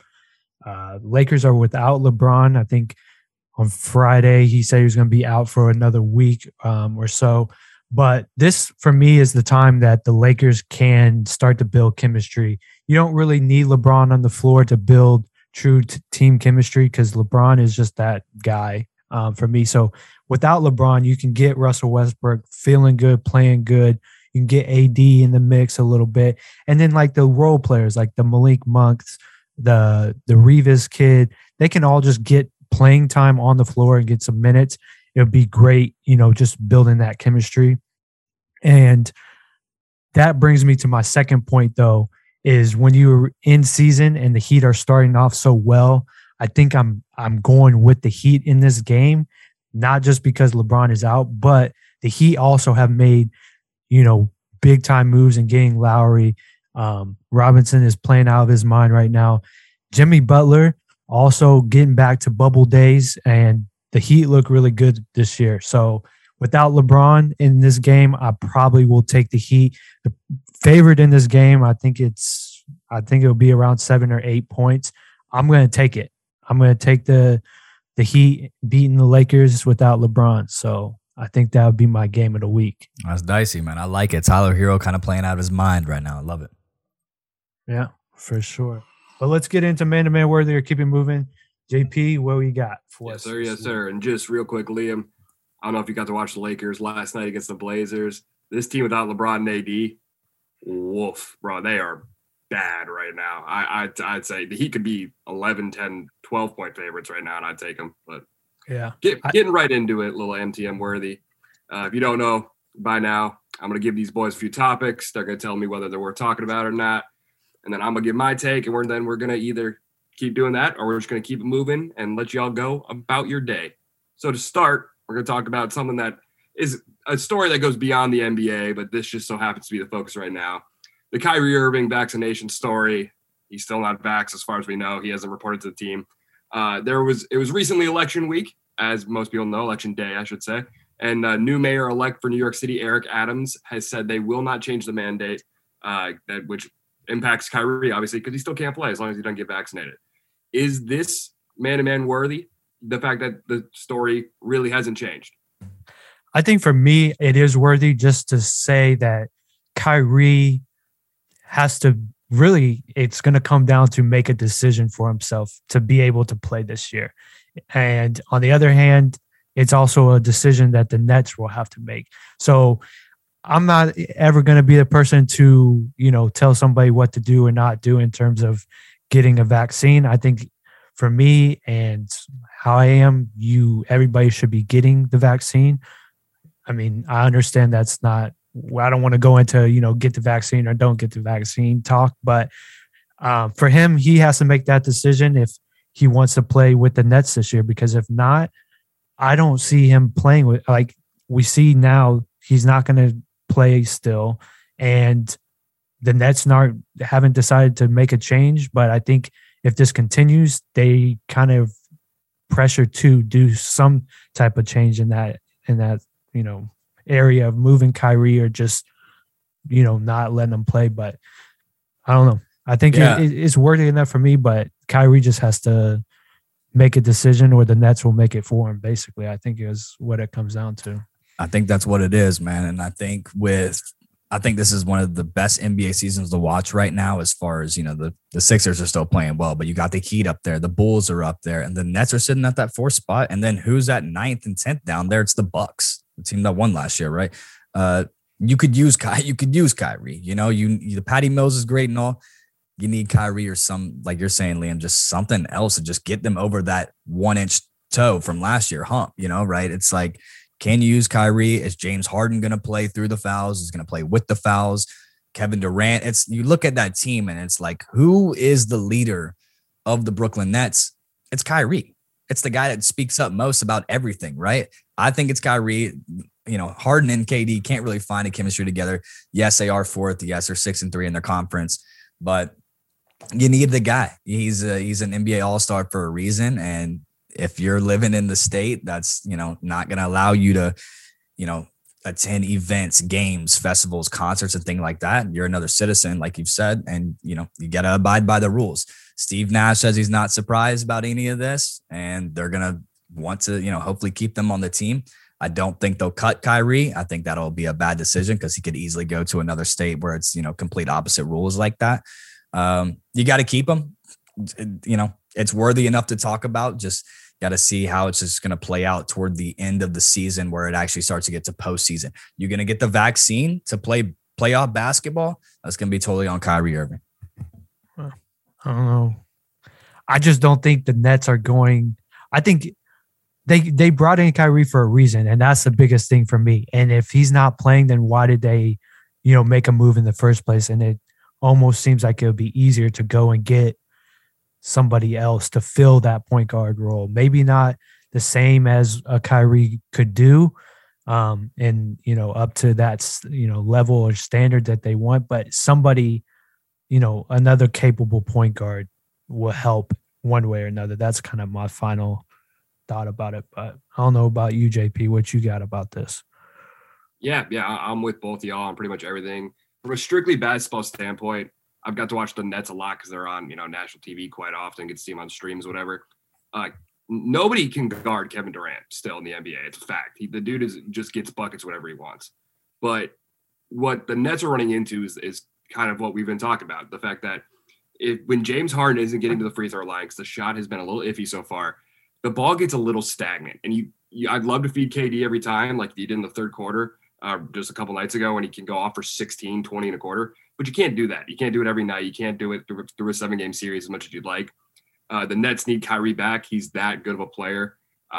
Lakers are without LeBron. I think on Friday he said he was going to be out for another week or so. But this, for me, is the time that the Lakers can start to build chemistry. You don't really need LeBron on the floor to build true team chemistry because LeBron is just that guy for me. So without LeBron, you can get Russell Westbrook feeling good, playing good. You can get AD in the mix a little bit. And then like the role players, like the Malik Monks, the Revis kid, they can all just get playing time on the floor and get some minutes. It would be great, just building that chemistry. And that brings me to my second point, though, is when you're in season and the Heat are starting off so well, I think I'm going with the Heat in this game, not just because LeBron is out, but the Heat also have made, big time moves in getting Lowry. Robinson is playing out of his mind right now. Jimmy Butler also getting back to bubble days, and the Heat look really good this year. So without LeBron in this game, I probably will take the Heat. The favorite in this game, I think it'll be around 7 or 8 points. I'm going to take it. I'm going to take the Heat beating the Lakers without LeBron. So I think that would be my game of the week. That's dicey, man. I like it. Tyler Hero kind of playing out of his mind right now. I love it. Yeah, for sure. But let's get into man-to-man worthy or keep it moving. JP, what we got for us? Yes, sir. And just real quick, Liam, I don't know if you got to watch the Lakers last night against the Blazers. This team without LeBron and AD, woof, bro. They are bad right now. I'd say the Heat could be 11, 10, 12-point favorites right now, and I'd take them. But yeah, getting right into it, little MTM worthy. If you don't know by now, I'm going to give these boys a few topics. They're going to tell me whether they're worth talking about or not. And then I'm going to give my take, and we're going to either keep doing that or we're just going to keep it moving and let y'all go about your day. So to start, we're going to talk about something that is a story that goes beyond the NBA, but this just so happens to be the focus right now. The Kyrie Irving vaccination story. He's still not vaxxed as far as we know. He hasn't reported to the team. It was recently election week, as most people know, election day, I should say. And new mayor-elect for New York City, Eric Adams, has said they will not change the mandate, which impacts Kyrie, obviously, because he still can't play as long as he doesn't get vaccinated. Is this man-to-man worthy? The fact that the story really hasn't changed? I think for me, it is worthy just to say that Kyrie has to really, it's going to come down to make a decision for himself to be able to play this year. And on the other hand, it's also a decision that the Nets will have to make. So I'm not ever going to be the person to, tell somebody what to do and not do in terms of getting a vaccine. I think for me and how I am, everybody should be getting the vaccine. I mean, I understand that's not, I don't want to go into, get the vaccine or don't get the vaccine talk, but for him, he has to make that decision if he wants to play with the Nets this year, because if not, I don't see him playing with, like we see now, he's not going to play still. And the Nets haven't decided to make a change, but I think if this continues, they kind of pressure to do some type of change in that, area of moving Kyrie or just, not letting him play. But I don't know. I think it's worthy enough for me, but Kyrie just has to make a decision or the Nets will make it for him, basically. I think is what it comes down to. I think that's what it is, man. And I think this is one of the best NBA seasons to watch right now, as far as, the Sixers are still playing well, but you got the Heat up there, the Bulls are up there, and the Nets are sitting at that 4th spot. And then who's at 9th and 10th down there? It's the Bucks, the team that won last year, right? You could use Kyrie. The Patty Mills is great and all. You need Kyrie or some, like you're saying, Liam, just something else to just get them over that 1-inch toe from last year hump, right? It's like, can you use Kyrie? Is James Harden going to play through the fouls? Is going to play with the fouls? Kevin Durant. You look at that team and it's like, who is the leader of the Brooklyn Nets? It's Kyrie. It's the guy that speaks up most about everything, right? I think it's Kyrie. Harden and KD can't really find a chemistry together. Yes, they are 4th. Yes, they're 6-3 in their conference, but you need the guy. He's an NBA All-Star for a reason, and if you're living in the state that's, not going to allow you to, attend events, games, festivals, concerts, and things like that. You're another citizen, like you've said, and you got to abide by the rules. Steve Nash says he's not surprised about any of this, and they're going to want to, hopefully keep them on the team. I don't think they'll cut Kyrie. I think that'll be a bad decision because he could easily go to another state where it's, complete opposite rules like that. You got to keep him. It's worthy enough to talk about. Just got to see how it's just going to play out toward the end of the season where it actually starts to get to postseason. You're going to get the vaccine to play playoff basketball. That's going to be totally on Kyrie Irving. I don't know. I just don't think the Nets are going. I think they brought in Kyrie for a reason, and that's the biggest thing for me. And if he's not playing, then why did they, make a move in the first place? And it almost seems like it would be easier to go and get somebody else to fill that point guard role. Maybe not the same as a Kyrie could do, and up to that level or standard that they want, but somebody, another capable point guard will help one way or another. That's kind of my final thought about it. But I don't know about you, JP. What you got about this? Yeah, I'm with both of y'all on pretty much everything. From a strictly basketball standpoint, I've got to watch the Nets a lot because they're on, national TV quite often, get to see them on streams, whatever. Nobody can guard Kevin Durant still in the NBA. It's a fact. The dude just gets buckets whatever he wants. But what the Nets are running into is kind of what we've been talking about. The fact that when James Harden isn't getting to the free throw line because the shot has been a little iffy so far, the ball gets a little stagnant. And I'd love to feed KD every time like you did in the third quarter just a couple nights ago when he can go off for 16, 20 and a quarter. But you can't do that. You can't do it every night. You can't do it through a 7-game series as much as you'd like. The Nets need Kyrie back. He's that good of a player.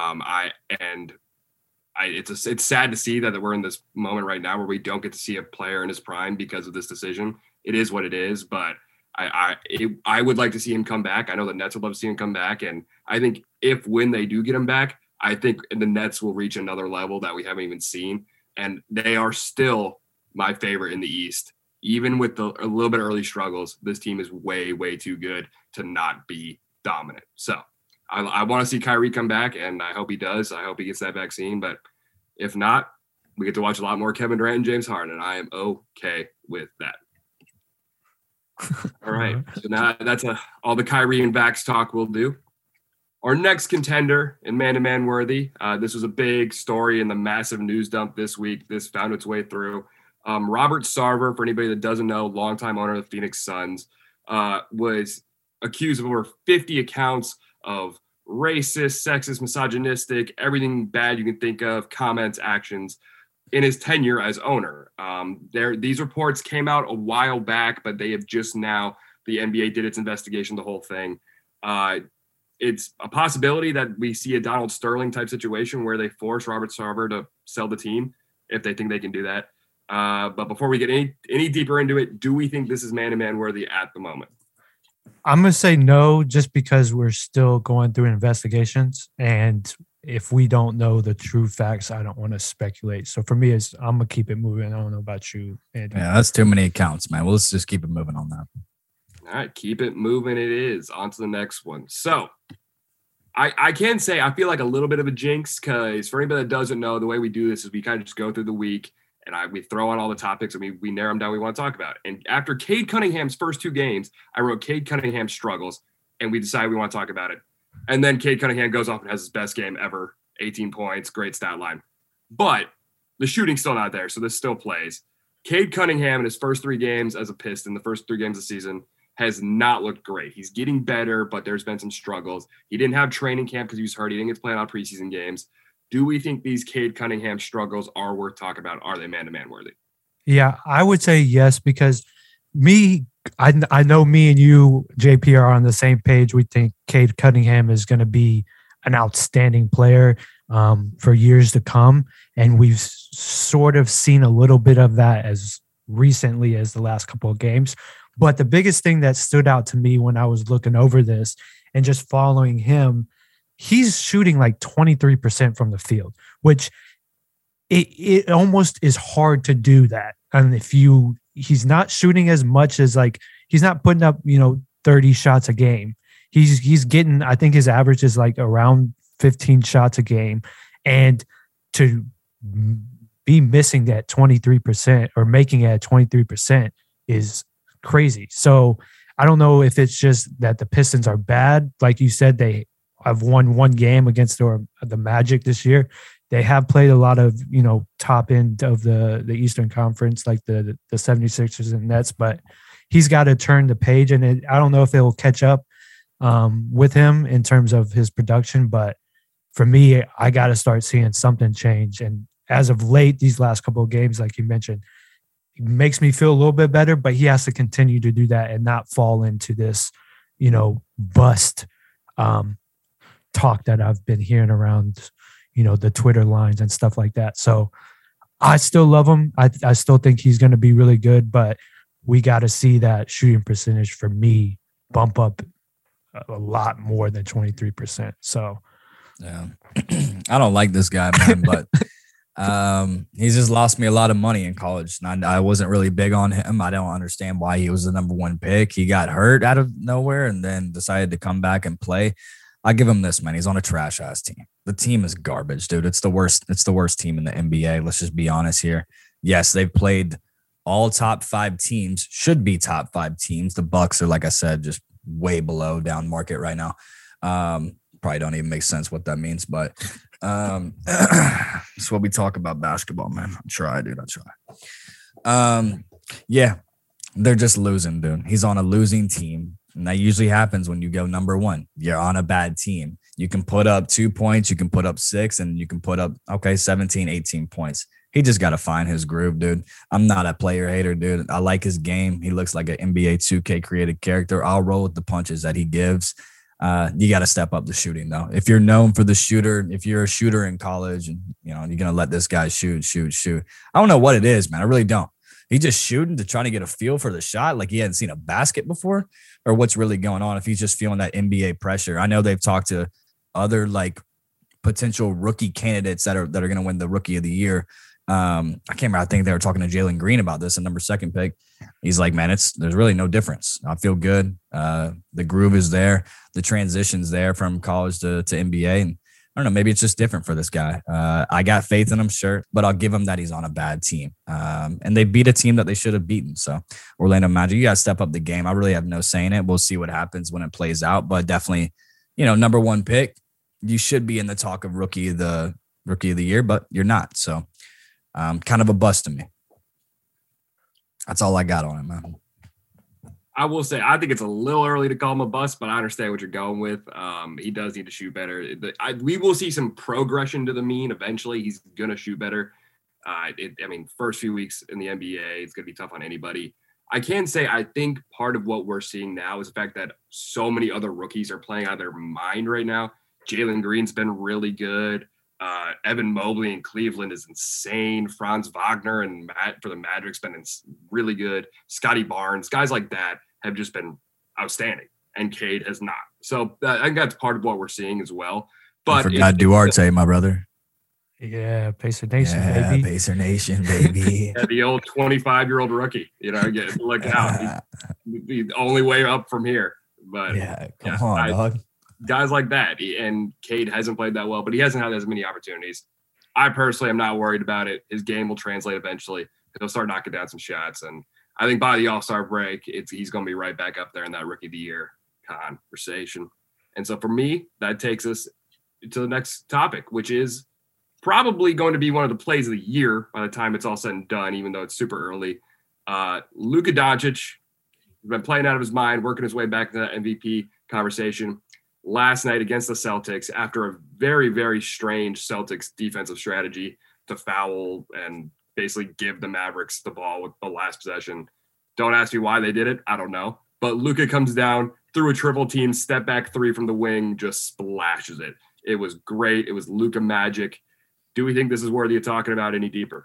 It's sad to see that we're in this moment right now where we don't get to see a player in his prime because of this decision. It is what it is, but I would like to see him come back. I know the Nets would love to see him come back, and I think when they do get him back, I think the Nets will reach another level that we haven't even seen, and they are still my favorite in the East. Even with a little bit early struggles, this team is way, way too good to not be dominant. So I want to see Kyrie come back, and I hope he does. I hope he gets that vaccine. But if not, we get to watch a lot more Kevin Durant and James Harden, and I am okay with that. All right. So now that's all the Kyrie and Vax talk we'll do. Our next contender in man-to-man worthy. This was a big story in the massive news dump this week. This found its way through. Robert Sarver, for anybody that doesn't know, longtime owner of the Phoenix Suns, was accused of over 50 accounts of racist, sexist, misogynistic, everything bad you can think of, comments, actions in his tenure as owner. These reports came out a while back, but they have just now, the NBA did its investigation, the whole thing. It's a possibility that we see a Donald Sterling type situation where they force Robert Sarver to sell the team if they think they can do that. But before we get any deeper into it, do we think this is man-to-man worthy at the moment? I'm going to say no, just because we're still going through investigations. And if we don't know the true facts, I don't want to speculate. So for me, I'm going to keep it moving. I don't know about you, Andy. Yeah, that's too many accounts, man. Well, let's just keep it moving on that. All right, keep it moving. It is. On to the next one. So I can say I feel like a little bit of a jinx because for anybody that doesn't know, the way we do this is we kind of just go through the week and we throw on all the topics and we narrow them down we want to talk about. And after Cade Cunningham's first 2 games, I wrote Cade Cunningham struggles, and we decided we want to talk about it. And then Cade Cunningham goes off and has his best game ever, 18 points, great stat line. But the shooting's still not there, so this still plays. Cade Cunningham in his first 3 games as a Piston, the first 3 games of the season, has not looked great. He's getting better, but there's been some struggles. He didn't have training camp because he was hurt. He didn't get to play in all preseason games. Do we think these Cade Cunningham struggles are worth talking about? Are they man-to-man worthy? Yeah, I would say yes, because I know me and you, JP, are on the same page. We think Cade Cunningham is going to be an outstanding player for years to come. And we've sort of seen a little bit of that as recently as the last couple of games. But the biggest thing that stood out to me when I was looking over this and just following him, he's shooting like 23% from the field, which it almost is hard to do that. And he's not shooting as much as he's not putting up, 30 shots a game. He's getting, I think his average is like around 15 shots a game. And to be missing that 23% or making it at 23% is crazy. So I don't know if it's just that the Pistons are bad. Like you said, they have won one game against the Magic this year. They have played a lot of, top end of the Eastern Conference, like the 76ers and Nets, but he's got to turn the page. And I don't know if it will catch up with him in terms of his production. But for me, I got to start seeing something change. And as of late, these last couple of games, like you mentioned, it makes me feel a little bit better, but he has to continue to do that and not fall into this, bust talk that I've been hearing around, the Twitter lines and stuff like that. So I still love him. I still think he's going to be really good, but we got to see that shooting percentage for me bump up a lot more than 23%. So, yeah, I don't like this guy, man, but he's just lost me a lot of money in college. And I wasn't really big on him. I don't understand why he was the number one pick. He got hurt out of nowhere and then decided to come back and play. I give him this, man. He's on a trash ass team. The team is garbage, dude. It's the worst. It's the worst team in the NBA. Let's just be honest here. Yes, they've played all top 5 teams, should be top 5 teams. The Bucks are, like I said, just way below down market right now. Probably don't even make sense what that means, but it's what we talk about basketball, man. I try, dude. Yeah, they're just losing, dude. He's on a losing team. And that usually happens when you go number one. You're on a bad team. You can put up 2 points, you can put up 6, and you can put up, 17, 18 points. He just got to find his groove, dude. I'm not a player hater, dude. I like his game. He looks like an NBA 2K created character. I'll roll with the punches that he gives. You got to step up the shooting, though. If you're known for the shooter, if you're a shooter in college and, you're going to let this guy shoot. I don't know what it is, man. I really don't. He just shooting to try to get a feel for the shot like he hadn't seen a basket before, or what's really going on if he's just feeling that NBA pressure. I know they've talked to other potential rookie candidates that are going to win the rookie of the year. I can't remember. I think they were talking to Jalen Green about this, a number 2 pick. He's like, man, there's really no difference. I feel good. The groove is there. The transition's there from college to NBA. And I don't know, maybe it's just different for this guy. I got faith in him, sure, but I'll give him that he's on a bad team. And they beat a team that they should have beaten. So Orlando Magic, you got to step up the game. I really have no say in it. We'll see what happens when it plays out, but definitely, number 1 pick, you should be in the talk of rookie of the year, but you're not. So kind of a bust to me. That's all I got on it, man. I will say, I think it's a little early to call him a bust, but I understand what you're going with. He does need to shoot better. We will see some progression to the mean. Eventually, he's going to shoot better. First few weeks in the NBA, it's going to be tough on anybody. I can say I think part of what we're seeing now is the fact that so many other rookies are playing out of their mind right now. Jalen Green's been really good. Evan Mobley in Cleveland is insane. Franz Wagner and Matt for the Magic's been really good. Scotty Barnes, guys like that have just been outstanding, and Cade has not. So I think that's part of what we're seeing as well. But I forgot Duarte, my brother. Yeah, Pacer Nation, baby. Pacer Nation, baby. Yeah, the old 25-year-old rookie. Look out. He's the only way up from here. But come on, dog. Guys like that, and Cade hasn't played that well, but he hasn't had as many opportunities. I personally am not worried about it. His game will translate eventually. He'll start knocking down some shots, and I think by the All-Star break, he's going to be right back up there in that Rookie of the Year conversation. And so for me, that takes us to the next topic, which is probably going to be one of the plays of the year by the time it's all said and done, even though it's super early. Luka Doncic has been playing out of his mind, working his way back to that MVP conversation. Last night against the Celtics, after a very, very strange Celtics defensive strategy to foul and basically give the Mavericks the ball with the last possession. Don't ask me why they did it. I don't know. But Luka comes down through a triple team, step back 3 from the wing, just splashes it. It was great. It was Luka magic. Do we think this is worthy of talking about any deeper?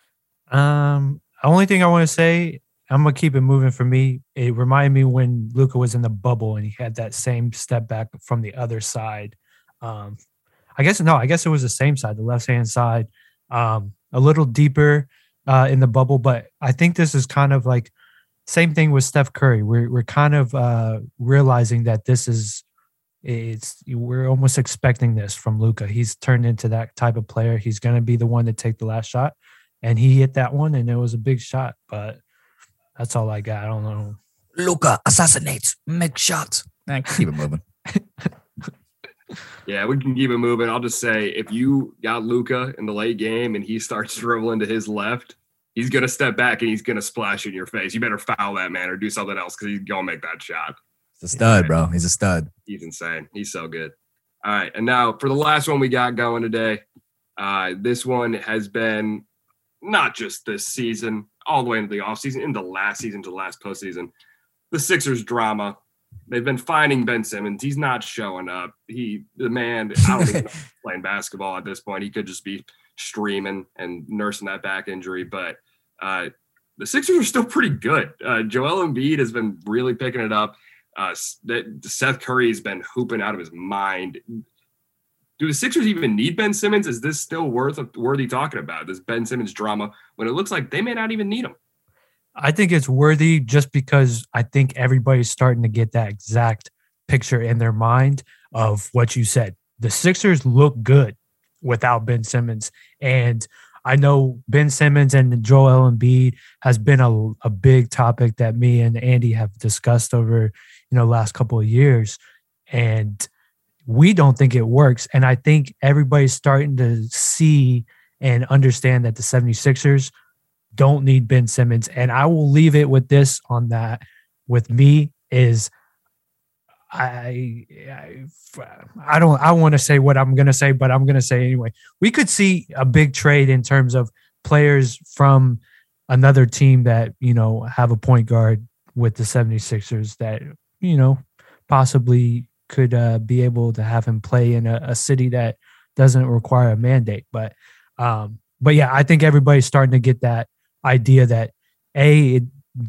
Only thing I want to say, I'm going to keep it moving for me. It reminded me when Luka was in the bubble and he had that same step back from the other side. I guess it was the same side, the left-hand side, a little deeper in the bubble. But I think this is kind of like same thing with Steph Curry. We're kind of realizing that we're almost expecting this from Luka. He's turned into that type of player. He's going to be the one to take the last shot. and he hit that one, and it was a big shot. But that's all I got. I don't know. Luka assassinates, make shots. Man, keep it moving. Yeah, we can keep it moving. I'll just say, if you got Luka in the late game and he starts dribbling to his left, he's going to step back and he's going to splash in your face. You better foul that man or do something else because he's going to make that shot. He's a stud, bro. He's a stud. He's insane. He's so good. All right. And now for the last one we got going today, this one has been not just this season, all the way into the offseason, into last season to the last postseason. The Sixers drama. They've been finding Ben Simmons. He's not showing up. I don't even know if he's playing basketball at this point. He could just be streaming and nursing that back injury. But the Sixers are still pretty good. Joel Embiid has been really picking it up. Seth Curry has been hooping out of his mind. Do the Sixers even need Ben Simmons? Is this still worthy talking about, this Ben Simmons drama, when it looks like they may not even need him? I think it's worthy just because I think everybody's starting to get that exact picture in their mind of what you said. The Sixers look good without Ben Simmons. And I know Ben Simmons and Joel Embiid has been a big topic that me and Andy have discussed over, last couple of years. And we don't think it works. And I think everybody's starting to see and understand that the 76ers don't need Ben Simmons. And I will leave it with this on that. With me is I want to say what I'm going to say, but I'm going to say anyway. We could see a big trade in terms of players from another team that, have a point guard with the 76ers that, possibly could be able to have him play in a city that doesn't require a mandate. But yeah, I think everybody's starting to get that idea that the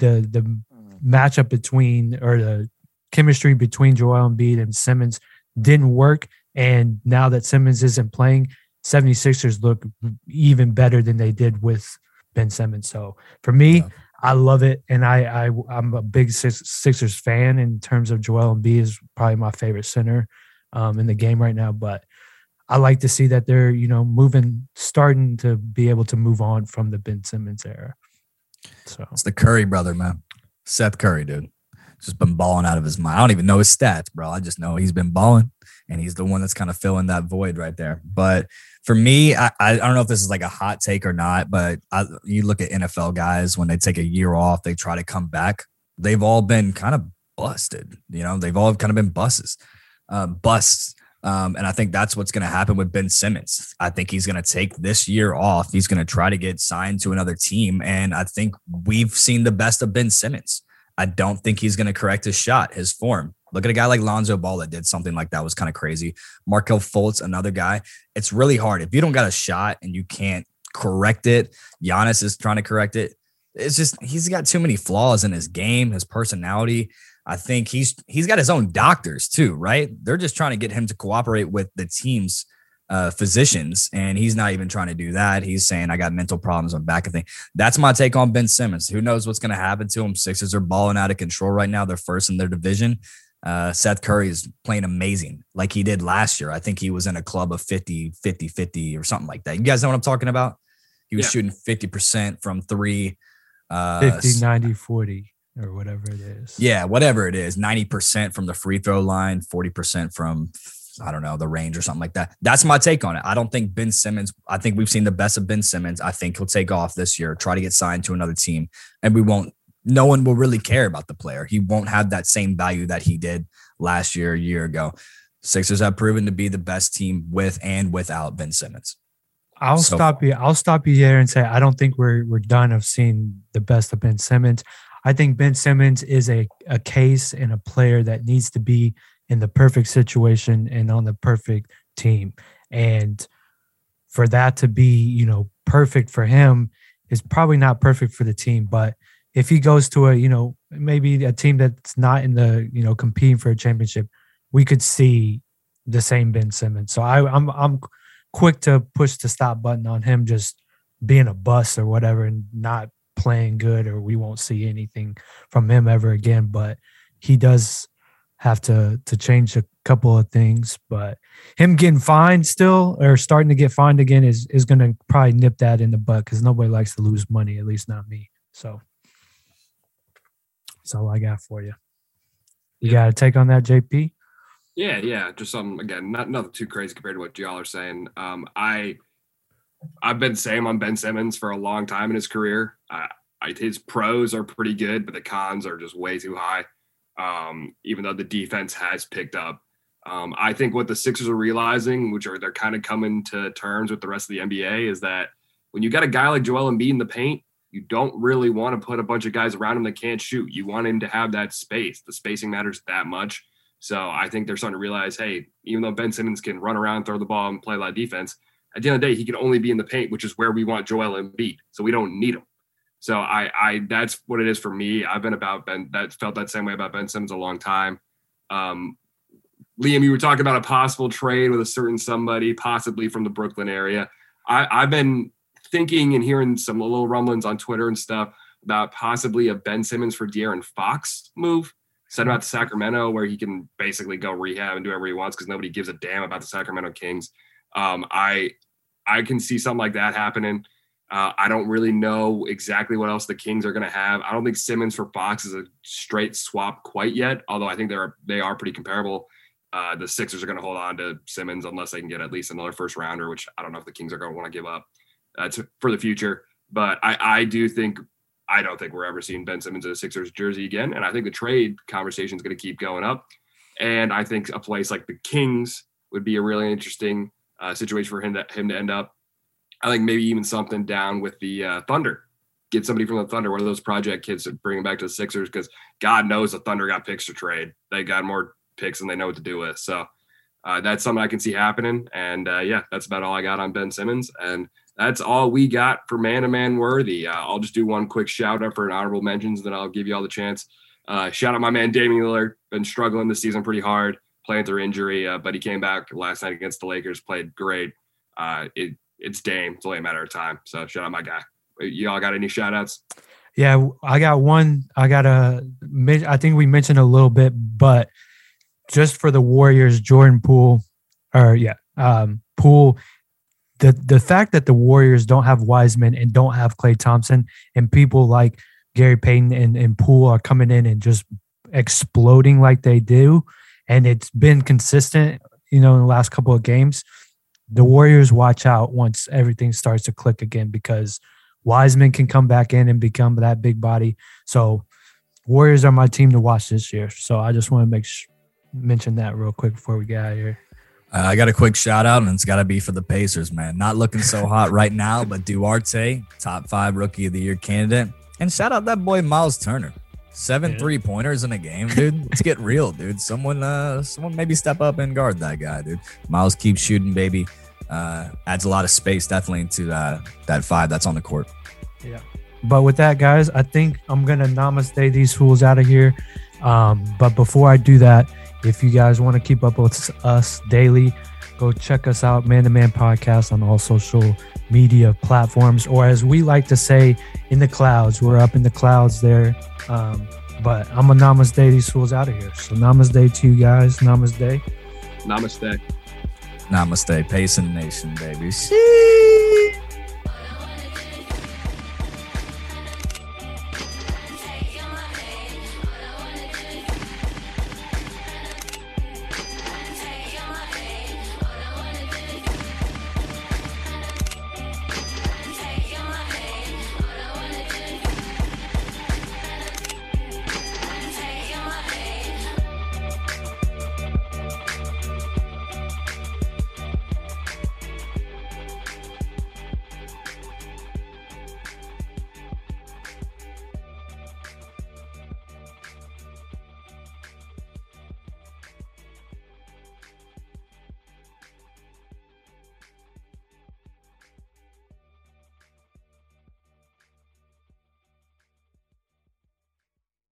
matchup between, or the chemistry between Joel Embiid and Simmons didn't work. And now that Simmons isn't playing, 76ers look even better than they did with Ben Simmons. So for me, I love it. And I'm a big Sixers fan in terms of Joel Embiid is probably my favorite center in the game right now. But I like to see that they're, starting to be able to move on from the Ben Simmons era. So it's the Curry brother, man. Seth Curry, dude. Just been balling out of his mind. I don't even know his stats, bro. I just know he's been balling, and he's the one that's kind of filling that void right there. But for me, I don't know if this is like a hot take or not, but you look at NFL guys, when they take a year off, they try to come back. They've all been kind of busted. They've all kind of been busts. And I think that's what's going to happen with Ben Simmons. I think he's going to take this year off. He's going to try to get signed to another team. And I think we've seen the best of Ben Simmons. I don't think he's going to correct his shot, his form. Look at a guy like Lonzo Ball that did something like that. Was kind of crazy. Markelle Fultz, another guy. It's really hard. If you don't got a shot and you can't correct it, Giannis is trying to correct it. It's just, he's got too many flaws in his game, his personality. I think he's got his own doctors too, right? They're just trying to get him to cooperate with the team's physicians, and he's not even trying to do that. He's saying, I got mental problems, I'm back. That's my take on Ben Simmons. Who knows what's going to happen to him? Sixers are balling out of control right now. They're first in their division. Seth Curry is playing amazing like he did last year. I think he was in a club of 50 or something like that. You guys know what I'm talking about? He was shooting 50% from three. 50, 90, 40. Or whatever it is. Yeah, whatever it is. 90% from the free throw line, 40% from, I don't know, the range or something like that. That's my take on it. I don't think Ben Simmons, I think we've seen the best of Ben Simmons. I think he'll take off this year, try to get signed to another team, and no one will really care about the player. He won't have that same value that he did last year, a year ago. Sixers have proven to be the best team with and without Ben Simmons. I'll stop you there and say, I don't think we're done of seeing the best of Ben Simmons. I think Ben Simmons is a case and a player that needs to be in the perfect situation and on the perfect team. And for that to be, perfect for him is probably not perfect for the team. But if he goes to maybe a team that's not in the, competing for a championship, we could see the same Ben Simmons. So I'm quick to push the stop button on him just being a bust or whatever and not playing good, or we won't see anything from him ever again. But he does have to change couple of things, but him getting fined still or starting to get fined again is going to probably nip that in the butt because nobody likes to lose money, at least not me. So that's all I got for you. You got to take on that, JP? Yeah. Just something, again, nothing too crazy compared to what y'all are saying. I've been saying on Ben Simmons for a long time in his career. His pros are pretty good, but the cons are just way too high. Even though the defense has picked up. I think what the Sixers are realizing, they're kind of coming to terms with the rest of the NBA, is that when you got a guy like Joel Embiid in the paint, you don't really want to put a bunch of guys around him that can't shoot. You want him to have that space. The spacing matters that much. So I think they're starting to realize, hey, even though Ben Simmons can run around, throw the ball, and play a lot of defense, at the end of the day, he can only be in the paint, which is where we want Joel Embiid. So we don't need him. So I that's what it is for me. I've been felt that same way about Ben Simmons a long time. Liam, you were talking about a possible trade with a certain somebody, possibly from the Brooklyn area. I've been thinking and hearing some little rumblings on Twitter and stuff about possibly a Ben Simmons for De'Aaron Fox move. Send him out to Sacramento where he can basically go rehab and do whatever he wants because nobody gives a damn about the Sacramento Kings. I can see something like that happening. I don't really know exactly what else the Kings are going to have. I don't think Simmons for Fox is a straight swap quite yet, although I think they are pretty comparable. The Sixers are going to hold on to Simmons unless they can get at least another first rounder, which I don't know if the Kings are going to want to give up for the future. But I don't think we're ever seeing Ben Simmons in a Sixers jersey again. And I think the trade conversation is going to keep going up. And I think a place like the Kings would be a really interesting situation for him to end up. I think maybe even something down with the Thunder. Get somebody from the Thunder, one of those project kids, to bring them back to the Sixers because God knows the Thunder got picks to trade. They got more picks than they know what to do with. So that's something I can see happening. And that's about all I got on Ben Simmons. And that's all we got for man-to-man worthy. I'll just do one quick shout out for an honorable mentions, then I'll give you all the chance. Shout out my man Damian Lillard. Been struggling this season pretty hard, playing through injury, but he came back last night against the Lakers, played great. It's Dame. It's only a matter of time. So shout out my guy. Y'all got any shout outs? Yeah, I got one. I think we mentioned a little bit, but just for the Warriors, Jordan Poole, Poole, the fact that the Warriors don't have Wiseman and don't have Klay Thompson and people like Gary Payton and Poole are coming in and just exploding like they do. And it's been consistent, in the last couple of games. The Warriors watch out once everything starts to click again because Wiseman can come back in and become that big body. So Warriors are my team to watch this year. So I just want to mention that real quick before we get out of here. I got a quick shout out, and it's got to be for the Pacers, man. Not looking so hot right now, but Duarte, top 5 Rookie of the Year candidate. And shout out that boy Miles Turner. 7 3-pointers in a game, dude. Let's get real, dude. Someone maybe step up and guard that guy, dude. Miles keeps shooting, baby. Adds a lot of space, definitely, into that 5 that's on the court. Yeah. But with that, guys, I think I'm going to namaste these fools out of here. But before I do that, if you guys want to keep up with us daily, go check us out, Man to Man Podcast, on all social media platforms, or as we like to say, in the clouds. We're up in the clouds there. But I'm going to namaste these fools out of here. So namaste to you guys. Namaste. Namaste. Namaste. Pacing Nation, baby. Sheesh.